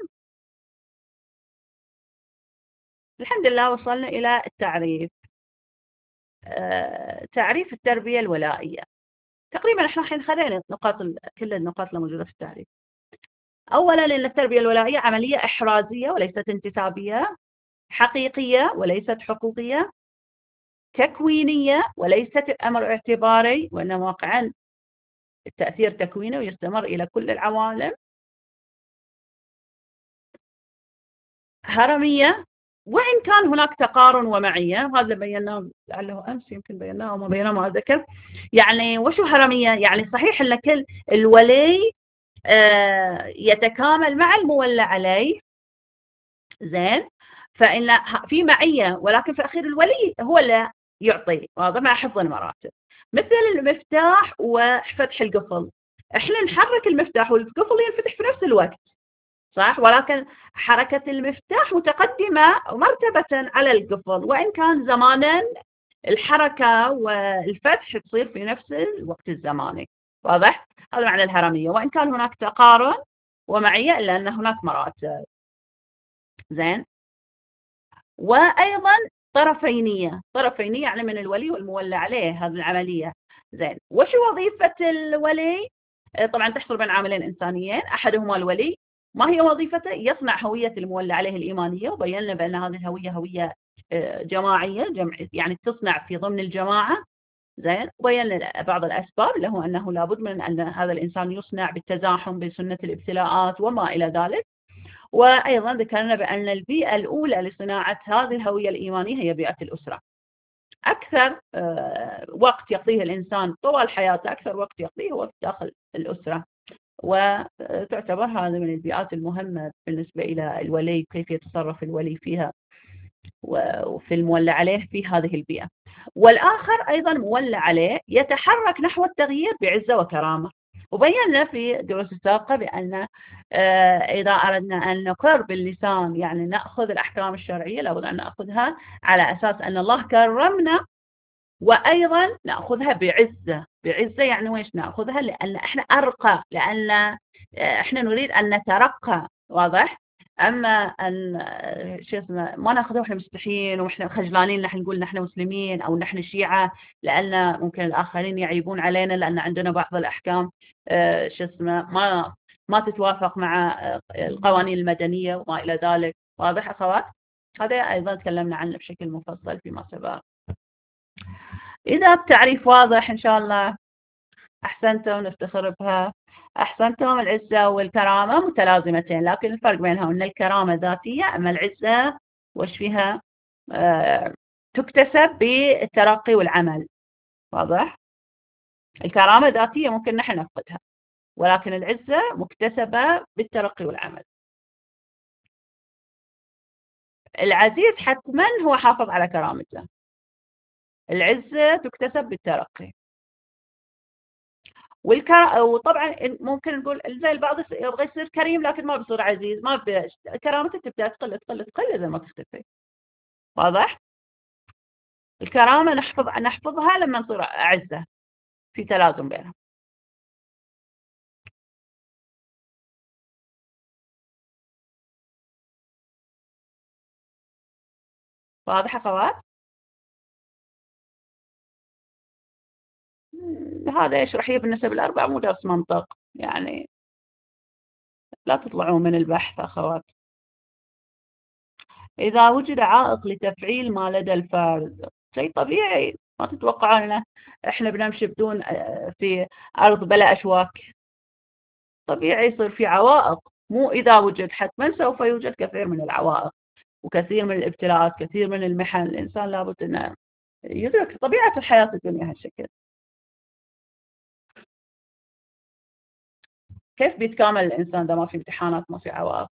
[SPEAKER 1] الحمد لله وصلنا إلى التعريف. آه، تعريف التربية الولائية. تقريبا احنا الحين خذينا نقاط كل النقاط الموجودة في التعريف. أولا أن التربية الولائية عملية إحرازية وليست انتسابية، حقيقية وليست حقوقية، تكوينية وليست أمر اعتباري، وإنما واقعا التأثير تكويني ويستمر إلى كل العوالم. هرمية، وإن كان هناك تقارن ومعية، هذا بيناه لعله أمس، يمكن بيناه وما بيناه ما أذكر. يعني وشو هرمية؟ يعني صحيح أن كل الولي يتكامل مع المولى عليه، زين، فإن في معية، ولكن في الأخير الولي هو اللي يعطي، واضح، مع حفظ المراتب. مثل المفتاح وفتح القفل، احنا نحرك المفتاح والقفل ينفتح في نفس الوقت، صح، ولكن حركة المفتاح متقدمة مرتبة على القفل، وإن كان زمانا الحركة والفتح تصير في نفس الوقت الزماني. واضح؟ هذا معنى الهرمية، وإن كان هناك تقارن ومعية إلا أن هناك مراتب. زين. وأيضا طرفينية. طرفينية يعني من الولي والمولى عليه هذه العملية. زين. وش وظيفة الولي؟ طبعا تحصل بين عاملين إنسانيين، أحدهما الولي. ما هي وظيفته؟ يصنع هوية المولى عليه الإيمانية، وبينا بأن هذه الهوية هوية جماعية، جمع يعني تصنع في ضمن الجماعة. زين. وبين بعض الأسباب له أنه لابد من أن هذا الإنسان يصنع بالتزاحم بسنة الابتلاءات وما إلى ذلك. وأيضا ذكرنا بأن البيئة الأولى لصناعة هذه الهوية الإيمانية هي بيئة الأسرة. أكثر وقت يقضيه الإنسان طوال حياته، أكثر وقت يقضيه هو داخل الأسرة، وتعتبر هذه من البيئات المهمة بالنسبة إلى الولي، كيف يتصرف الولي فيها وفي المولى عليه في هذه البيئة. والآخر أيضا مولى عليه يتحرك نحو التغيير بعزة وكرامة. وبينا في الدروس السابقة بأن إذا أردنا أن نقر باللسان، يعني نأخذ الأحكام الشرعية، لابد أن نأخذها على أساس أن الله كرمنا، وأيضا نأخذها بعزة. بعزة يعني ويش نأخذها؟ لأن إحنا أرقى، لأن إحنا نريد أن نترقى. واضح؟ أما أن شو اسمه ما ناخذها وإحنا مستحيين وإحنا خجلانين نحن نقول نحن مسلمين أو نحن شيعة، لأن ممكن الآخرين يعيبون علينا لأن عندنا بعض الأحكام شو اسمه ما ما تتوافق مع القوانين المدنية وما إلى ذلك. واضح أخوات؟ هذا أيضا تكلمنا عنه بشكل مفصل فيما سبق. إذا التعريف واضح إن شاء الله أحسنتم، نفتخر بها. أحسنتم. العزة والكرامة متلازمتين، لكن الفرق بينها أن الكرامة ذاتية، أما العزة وش فيها؟ آه تكتسب بالترقي والعمل. واضح؟ الكرامة ذاتية ممكن نحن نفقدها، ولكن العزة مكتسبة بالترقي والعمل. العزيز حتما هو حافظ على كرامته، العزة تكتسب بالترقي. والكر... وطبعا ممكن نقول زي البعض يبغى يصير كريم لكن ما بيصير عزيز، ما ب... كرامته تبدا تقل تقل تقل زي ما تختفي. واضح؟ الكرامه نحفظ نحفظها لما نصير اعزه، في تلازم بينها. واضح اخوات؟ هذا يشرح هي بالنسبه للاربع مو درس منطق يعني، لا تطلعوا من البحث أخوات. إذا وجد عائق لتفعيل ما لدى الفارد، شيء طبيعي، ما تتوقعون أن إحنا بنمشي بدون في أرض بلا أشواك؟ طبيعي يصير في عوائق، مو إذا وجد، حتما سوف يوجد كثير من العوائق وكثير من الابتلاءات، كثير من المحن. الإنسان لابد أن يدرك طبيعة الحياة الدنيا هالشكل. كيف بيتكامل الإنسان إذا ما في امتحانات، ما في عوائق؟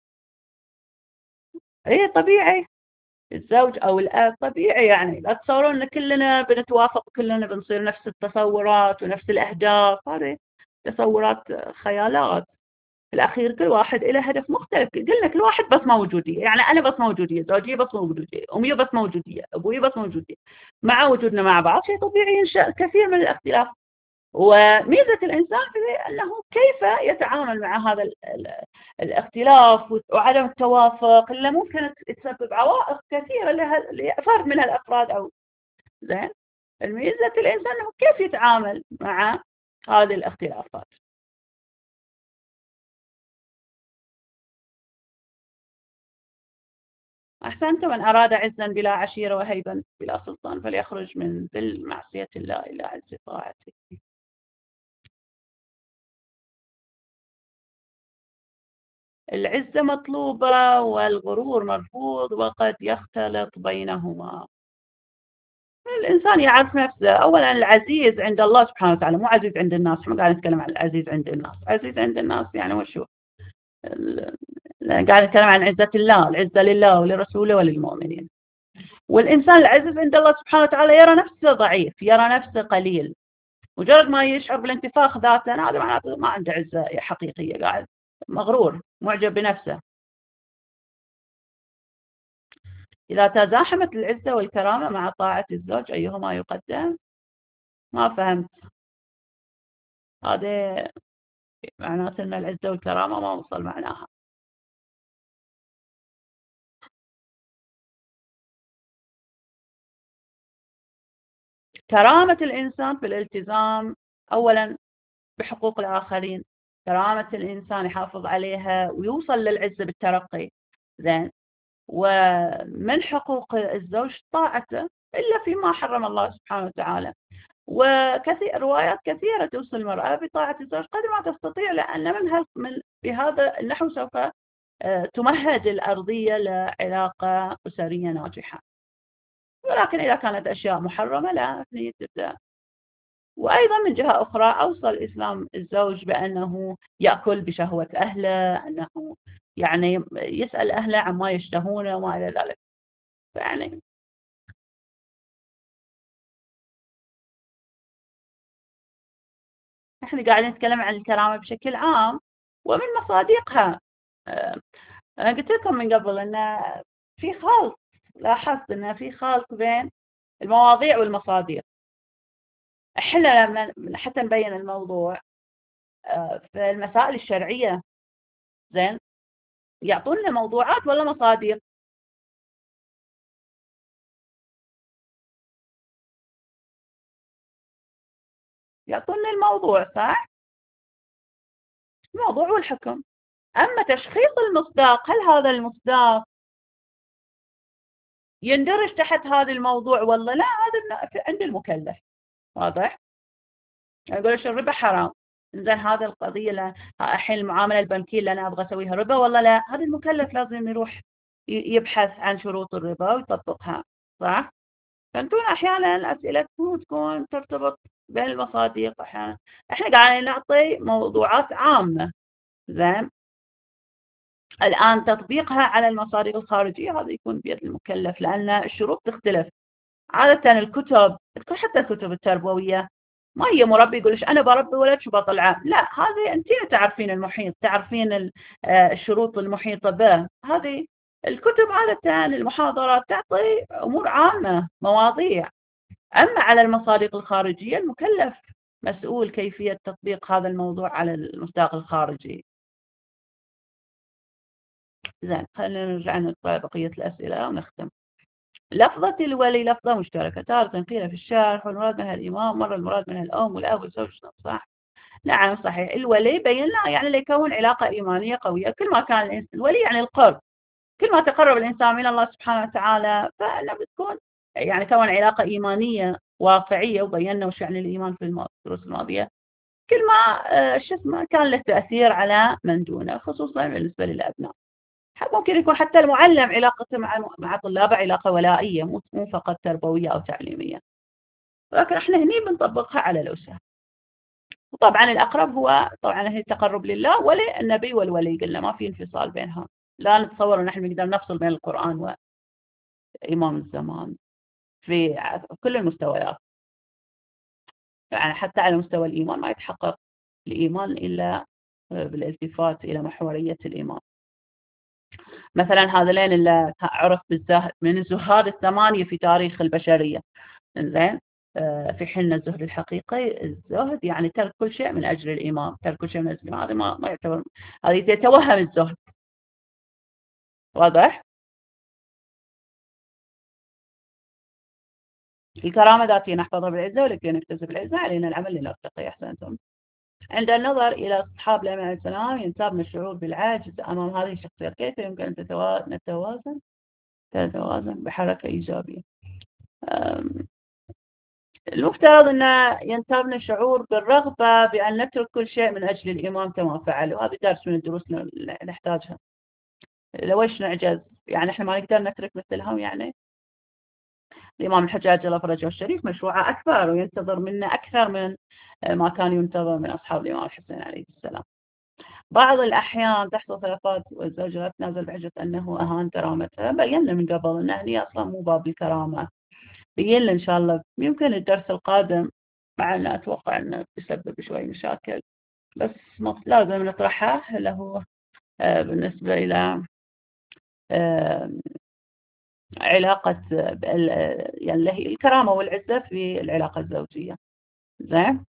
[SPEAKER 1] إيه طبيعي. الزوج أو الأب طبيعي، يعني لا تصورون أن كلنا بنتوافق، كلنا بنصير نفس التصورات ونفس الأهداف. هذه تصورات خيالات. في الأخير كل واحد له هدف مختلف. قلنا كل واحد بس موجودية، يعني أنا بس موجودية، زوجي بس موجودية، أمي بس موجودية، أبوي بس موجودية. مع وجودنا مع بعض شيء طبيعي ينشأ كثير من الاختلاف. وميزة الإنسان في أنه كيف يتعامل مع هذا الاختلاف وعدم التوافق اللي ممكن تسبب عوائق كثيرة لفرد من الأفراد. أو زين، الميزة الإنسان أنه كيف يتعامل مع هذه الاختلافات. أحسنت. من أراد عزا بلا عشيرة وهيبا بلا سلطان فليخرج من ذل معصية الله إلى عز طاعته. العزة مطلوبة والغرور مرفوض، وقد يختلط بينهما. الإنسان يعرف نفسه. أولا العزيز عند الله سبحانه وتعالى، مو عزيز عند الناس. احنا قاعد نتكلم عن العزيز عند الناس. عزيز عند الناس يعني وشو؟ قاعد نتكلم عن عزة الله. العزة لله ولرسوله وللمؤمنين. والإنسان العزيز عند الله سبحانه وتعالى يرى نفسه ضعيف، يرى نفسه قليل. مجرد ما يشعر بالانتفاخ ذاته، هذا معناته ما عنده عزة حقيقية، قاعد مغرور معجب بنفسه. إذا تزاحمت العزة والكرامة مع طاعة الزوج أيهما يقدم؟ ما فهمت. هذا معناته أن العزة والكرامة ما وصل معناها. كرامة الإنسان في الالتزام أولا بحقوق الآخرين. كرامة الإنسان يحافظ عليها ويوصل للعزة بالترقي. زين. ومن حقوق الزوج طاعته إلا فيما حرم الله سبحانه وتعالى. وكثير روايات كثيرة توصل المرأة بطاعة الزوج قدر ما تستطيع، لأن من, من بهذا النحو سوف تمهد الأرضية لعلاقة أسرية ناجحة. ولكن إذا كانت أشياء محرمة لا تبدأ. وأيضا من جهة أخرى أوصى الإسلام الزوج بأنه يأكل بشهوة أهله، أنه يعني يسأل أهله عما يشتهونه وما إلى ذلك. يعني احنا قاعدين نتكلم عن الكرامة بشكل عام ومن مصادقها. أنا قلت لكم من قبل أن في خلط، لاحظت أن في خلط بين المواضيع والمصادر. احنا لما حتى نبين الموضوع في المسائل الشرعية، زين، يعطونا موضوعات ولا مصادر؟ يعطونا الموضوع، صح؟ الموضوع والحكم. أما تشخيص المصداق، هل هذا المصداق يندرج تحت هذا الموضوع ولا لا؟ هذا عند المكلف. واضح؟ يقول لك الربا حرام. زين، هذا القضية الحين المعاملة البنكية اللي أنا أبغى أسويها ربا ولا لا؟ هذا المكلف لازم يروح يبحث عن شروط الربا ويطبقها. صح؟ فأنتون أحيانا أسئلتكم تكون ترتبط بين المصادق. أحيانا إحنا قاعدين نعطي موضوعات عامة. زين. الآن تطبيقها على المصادر الخارجية هذا يكون بيد المكلف، لأن الشروط تختلف. عادة الكتب، حتى الكتب التربوية، ما هي مربي يقول لك أنا بربي ولد شو بطلعه. لا، هذه أنت تعرفين المحيط، تعرفين الشروط المحيطة به. هذه الكتب عادة المحاضرات تعطي أمور عامة، مواضيع. أما على المصادر الخارجية المكلف مسؤول كيفية تطبيق هذا الموضوع على المصداق الخارجي. زين، خلينا نرجع نقرأ بقية الأسئلة ونختم. لفظة الولي لفظة مشتركة، تارة قيل في الشارح والمراد منها الإمام، مرة المراد منها الأم والأب والزوج. صح. نعم صحيح. الولي بين لنا يعني ليكون علاقة إيمانية قوية. كل ما كان الإنس- الولي يعني القرب، كل ما تقرب الإنسان من الله سبحانه وتعالى فإنه بتكون يعني كون علاقة إيمانية واقعية. وبينا وش يعني الإيمان في الم- الدروس الماضية. كل ما آه، شو اسمه كان له تأثير على من دونه، خصوصا بالنسبة للأبناء. ممكن يكون حتى المعلم علاقته مع مع طلابه علاقة ولائية، مو مو فقط تربوية أو تعليمية، لكن احنا هني بنطبقها على الأسرة. وطبعا الأقرب هو طبعا هي التقرب لله، ولي النبي والولي قلنا ما في انفصال بينها. لا نتصور أن احنا نقدر نفصل بين القرآن وإمام الزمان في كل المستويات. يعني حتى على مستوى الإيمان ما يتحقق الإيمان إلا بالالتفات إلى محورية الإيمان. مثلا هذين اللي عرف بالزهد من الزهاد الثمانية في تاريخ البشرية، زين، في حين الزهد الحقيقي الزهد يعني ترك كل شيء من أجل الإيمان، ترك كل شيء من أجل الإيمان هذا ما, ما يعتبر، هذه يتوهم الزهد. واضح؟ الكرامة ذاتية نحفظها بالعزة، ولكي نكتسب العزة علينا العمل لنرتقي. أحسنتم. عند النظر إلى أصحاب الأئمة عليه السلام ينتابنا الشعور بالعجز أمام هذه الشخصيات. كيف يمكن أن نتوازن تتوازن بحركة إيجابية؟ المفترض أن ينتابنا الشعور بالرغبة بأن نترك كل شيء من أجل الإمام كما فعل، وهذا درس من الدروس اللي نحتاجها. لويش نعجز؟ يعني إحنا ما نقدر نترك مثلهم. يعني الإمام الحجاج الله فرجه الشريف مشروعه أكبر وينتظر منا أكثر من ما كان ينتظر من أصحاب الإمام الحسين عليه السلام. بعض الأحيان تحصل خلافات والزوجة لا تتنازل بحجة أنه أهان كرامتها. بينا من قبل أن هي أصلا مو باب الكرامة. بينا إن شاء الله يمكن الدرس القادم، مع أن أتوقع أنه بيسبب شوي مشاكل، بس لازم نطرحها اللي هو بالنسبة إلى علاقة يعني اللي هي الكرامة والعزة في العلاقة الزوجية. زين،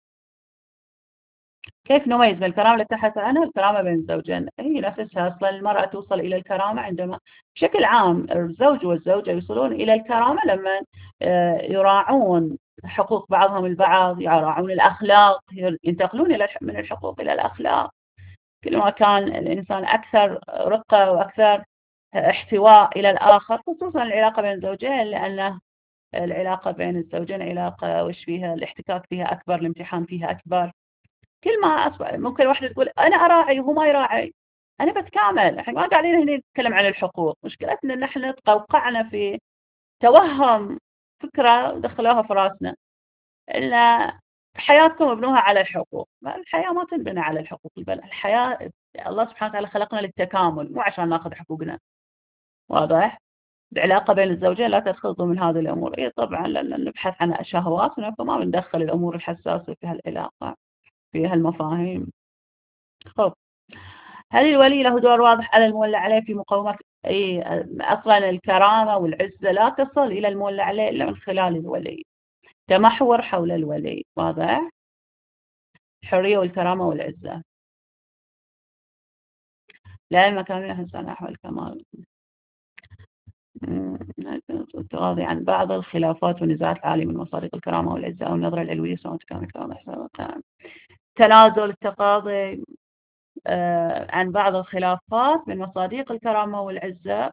[SPEAKER 1] كيف نميز بين الكرامة التي تحدث عنها الكرامة بين الزوجين؟ هي نفسها أصلا المرأة توصل إلى الكرامة عندما بشكل عام الزوج والزوجة يوصلون إلى الكرامة لما يراعون حقوق بعضهم البعض، يراعون الأخلاق، ينتقلون إلى من الحقوق إلى الأخلاق. كل ما كان الإنسان أكثر رقة وأكثر احتواء إلى الآخر، خصوصا العلاقة بين الزوجين، لأن العلاقة بين الزوجين علاقة وش فيها الاحتكاك فيها أكبر، الامتحان فيها أكبر. كل ما أصبح ممكن واحدة تقول أنا أراعي وهو ما يراعي، أنا بتكامل. احنا ما قاعدين هنا نتكلم عن الحقوق، مشكلتنا إن احنا تقوقعنا في توهم فكرة ودخلوها في راسنا إن حياتكم مبنوها على الحقوق. الحياة ما تنبنى على الحقوق، بل الحياة الله سبحانه وتعالى خلقنا للتكامل، مو عشان ناخذ حقوقنا. واضح؟ العلاقة بين الزوجين لا تدخل ضمن هذه الأمور. إيه طبعا، لأن نبحث عن شهواتنا فما بندخل الأمور الحساسة في هالعلاقة في هالمفاهيم. خب، هل الولي له دور واضح على المولى عليه في مقاومة؟ أي أصلا الكرامة والعزة لا تصل إلى المولى عليه إلا من خلال الولي، تمحور حول الولي. واضح؟ الحرية والكرامة والعزة لا المكان الإنسان نحو الكمال. التغاضي عن بعض الخلافات والنزاعات العالية من مصادق الكرامة والعزة أو النظرة العلوية، سواء كان الكرامة حسابات. تنازل التقاضي عن بعض الخلافات من مصادق الكرامة والعزة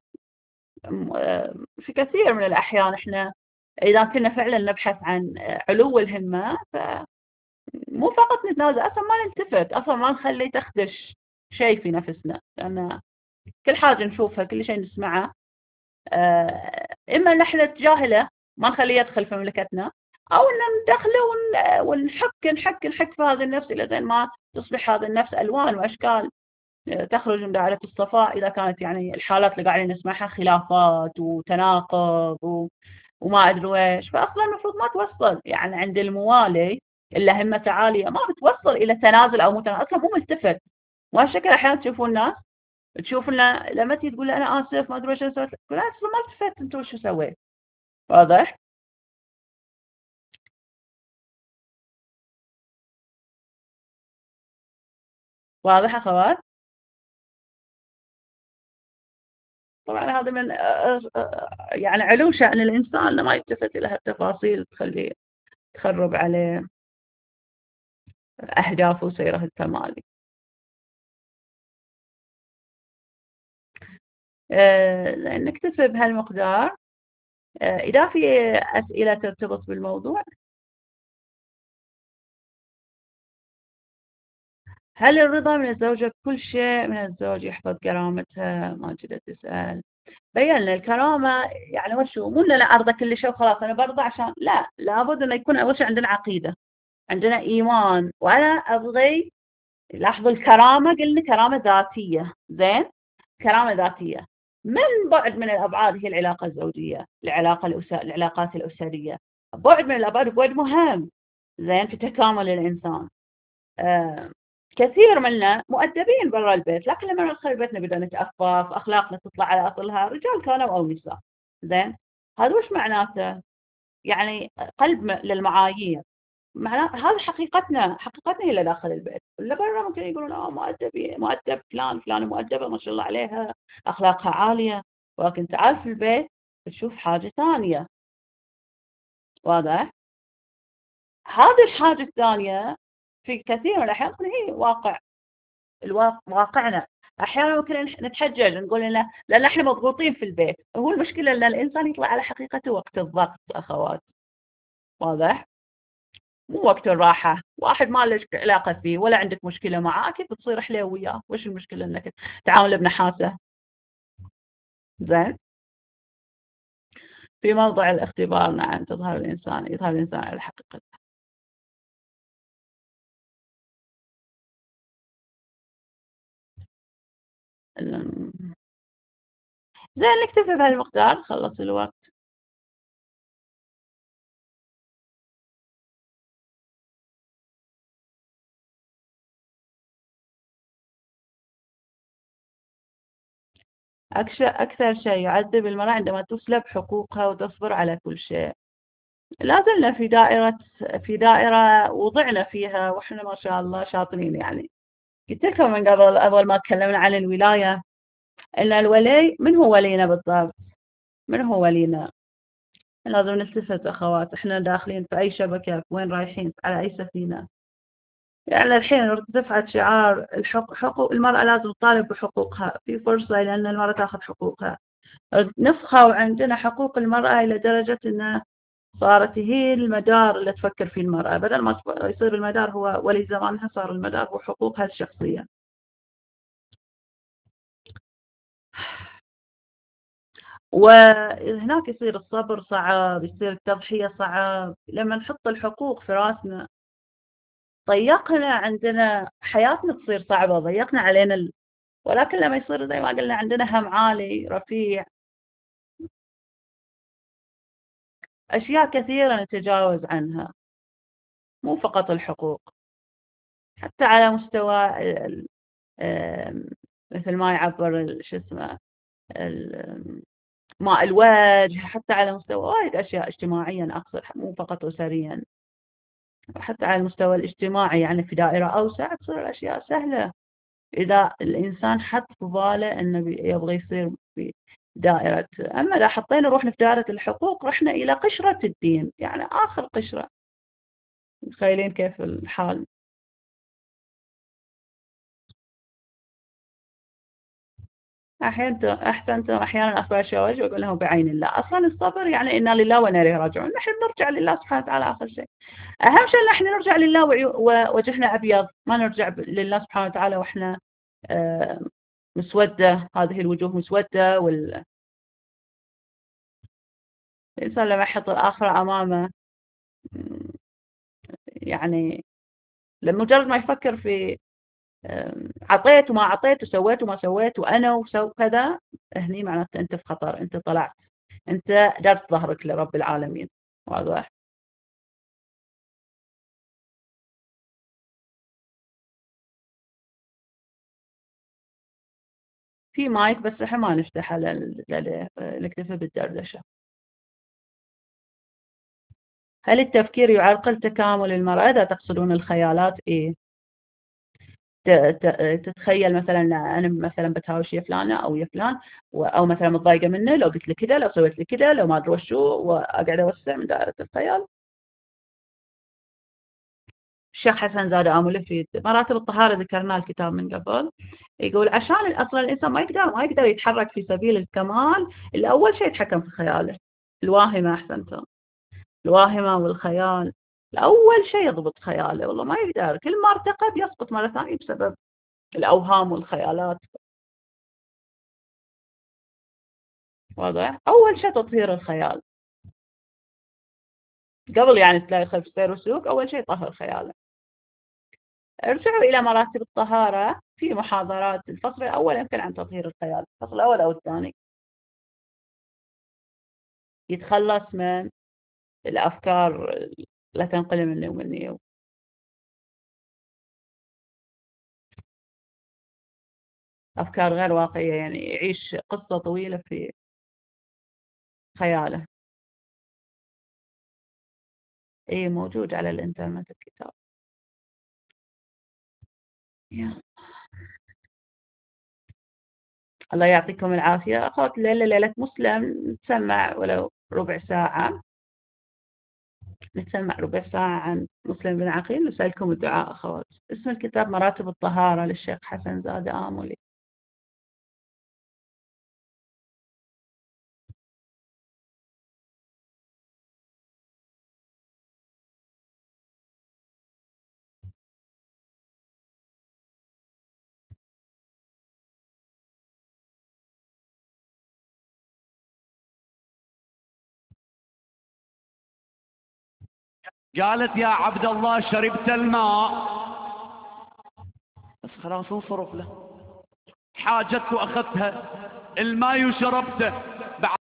[SPEAKER 1] في كثير من الأحيان. إحنا إذا كنا فعلا نبحث عن علو الهمة فمو فقط نتنازل، أصلا ما نلتفت، أصلا ما نخلي تخدش شيء في نفسنا، لأن كل حاجة نشوفها كل شيء نسمعه إما نحن نتجاهله ما نخليه يدخل في مملكتنا، أو أن ندخله ونحك نحك نحك في هذه النفس إلى زين ما تصبح هذه النفس ألوان وأشكال تخرج من دائرة الصفاء. إذا كانت يعني الحالات اللي قاعدين نسمعها خلافات وتناقض و... وما أدري ويش، فأصلا المفروض ما توصل يعني عند الموالي إلا همته عالية، ما بتوصل إلى تنازل أو متنازل، أصلا مو ملتفت. وهالشكل أحيانا تشوفون الناس تشوف لنا لما تيجي تقول له أنا آسف ما أدري وش سويت، تقول لا أصلا ما التفت أنت وش سويت. واضح؟ واضح أخوات؟ طبعا هذا من يعني علو شأن الإنسان إنه ما يلتفت إلى هالتفاصيل تخليه تخرب عليه. أهدافه وسيره الكمالي. آه، نكتفي بهالمقدار. آه، إذا في أسئلة ترتبط بالموضوع. هل الرضا من الزوجة بكل شيء من الزوج يحفظ كرامتها؟ ماجدة تسأل. بينا الكرامة يعني وشو، مو إن أنا أرضى كل شيء وخلاص أنا برضى عشان لا، لابد أن يكون أول شيء عندنا عقيدة، عندنا إيمان. وأنا أبغي، لاحظوا الكرامة قلنا كرامة ذاتية، زين، كرامة ذاتية. من بعد من الأبعاد هي العلاقة الزوجية، العلاقة الأسر... العلاقات الأسرية. بعد من الأبعاد بعد مهم، زين، في تكامل الإنسان. آه كثير منا مؤدبين برا البيت، لكن لما ندخل بيتنا بدنا نتأفف، أخلاقنا تطلع على أصلها، رجال كانوا أو نساء. زين، هذا وش معناته؟ يعني قلب للمعايير. معناه هذه حقيقتنا، حقيقتنا هي اللي داخل البيت. اللي برا ممكن يقولون اه مؤدب، مؤدب فلان، فلانة مؤدبة ما شاء الله عليها، أخلاقها عالية. ولكن تعال في البيت تشوف حاجة ثانية. واضح؟ هذه الحاجة الثانية في كثير من الأحيان تكون هي واقع، الواقع واقعنا. أحيانا ممكن نتحجج نقول لنا لأن احنا مضغوطين في البيت. هو المشكلة أن الإنسان يطلع على حقيقته وقت الضغط أخوات. واضح؟ مو وقت الراحة. واحد ما لك علاقة فيه ولا عندك مشكلة معاه، أكيد بتصير حليو وياه. وش المشكلة أنك تعامل بنحاسة؟ زين. في موضع الاختبار نعم تظهر الإنسان، يظهر الإنسان على حقيقته. زين، نكتفي بهالمقدار، خلص الوقت. أكثر شيء يعذب المرأة عندما تسلب حقوقها وتصبر على كل شيء. لا زلنا في دائرة، في دائرة وضعنا فيها وإحنا ما شاء الله شاطرين. يعني قلت لكم من قبل أول ما تكلمنا عن الولاية، إن الولي من هو ولينا بالضبط؟ من هو ولينا؟ لازم نلتفت أخوات، إحنا داخلين في أي شبكة، في وين رايحين، على أي سفينة. يعني الحين ارتفعت شعار الحق، حقوق المرأة لازم تطالب بحقوقها، في فرصة لأن المرأة تأخذ حقوقها. نفخوا عندنا حقوق المرأة إلى درجة أن صارت هي المدار اللي تفكر فيه المرأة، بدل ما يصير المدار هو ولي زمانها، صار المدار هو حقوقها الشخصية. وهناك يصير الصبر صعب، يصير التضحية صعب. لما نحط الحقوق في راسنا ضيقنا، عندنا حياتنا تصير صعبة، ضيقنا علينا ال... ولكن لما يصير زي ما قلنا عندنا هم عالي رفيع، أشياء كثيرة نتجاوز عنها، مو فقط الحقوق. حتى على مستوى ال... ال... مثل ما يعبر شو اسمه، ماء الوجه، حتى على مستوى وايد أشياء اجتماعيا أقصد، مو فقط أسريا. حتى على المستوى الاجتماعي يعني في دائرة أوسع تصير الأشياء سهلة، إذا الإنسان حط في باله أنه يبغى يصير في دائرة. أما إذا حطينا روحنا في دائرة الحقوق رحنا إلى قشرة الدين، يعني آخر قشرة. متخيلين كيف الحال؟ أحيانا أحسنتم، أحيانا أصبح شوج وأقول لهم بعين الله. أصلا الصبر يعني إنا لله وإنا إليه راجعون، نحن نرجع لله سبحانه وتعالى آخر شيء. أهم شيء إن إحنا نرجع لله ووجهنا أبيض، ما نرجع لله سبحانه وتعالى وإحنا آه، مسودة، هذه الوجوه مسودة. والإنسان لما يحط الآخرة أمامه، يعني لمجرد ما يفكر في عطيت وما عطيت وسويت وما سويت وأنا وسو كذا، هني معناته أنت في خطر، أنت طلعت، أنت درت ظهرك لرب العالمين. واضح؟ في مايك بس احنا ما نفتح على ال- نكتفي بالدردشة. هل التفكير يعرقل تكامل المرأة؟ إذا تقصدون الخيالات إيه، ت- ت- تتخيل مثلا أنا مثلا بتهاوش يا فلانة أو يا فلان، و- أو مثلا متضايقة منه لو قلت لي كذا، لو سويت لي كذا، لو ما أدري وشو، وأقعد أوسع من دائرة الخيال. الشيخ حسن زادة آمله في مراتب الطهارة ذكرنا الكتاب من قبل، يقول عشان أصلا الإنسان ما يقدر ما يقدر يتحرك في سبيل الكمال إلا أول شيء يتحكم في خياله الواهمة. أحسنتم، الواهمة والخيال، أول شيء يضبط خياله، والله ما يقدر، كل ما ارتقى بيسقط مرة ثانية بسبب الأوهام والخيالات. واضح؟ أول شيء تطهير الخيال قبل يعني تلاقي خلف سير وسلوك، أول شيء طهر خياله. ارجعوا إلى مراتب الطهارة في محاضرات الفصل الأول يمكن عن تطهير الخيال، الفصل الأول أو الثاني. يتخلص من الأفكار لا تنقل مني ومني، أفكار غير واقعية، يعني يعيش قصة طويلة في خياله. إيه موجود على الإنترنت الكتاب. يا. الله يعطيكم العافية أخوات، الليلة ليلة مسلم، نتسمع ولو ربع ساعة، نتسمع ربع ساعة عن مسلم بن عقيل. نسألكم الدعاء أخوات. اسم الكتاب مراتب الطهارة للشيخ حسن زادة آملي.
[SPEAKER 2] قالت يا عبد الله شربت الماء، بس خلاص انصرف له. حاجتك واخذتها الماء وشربته.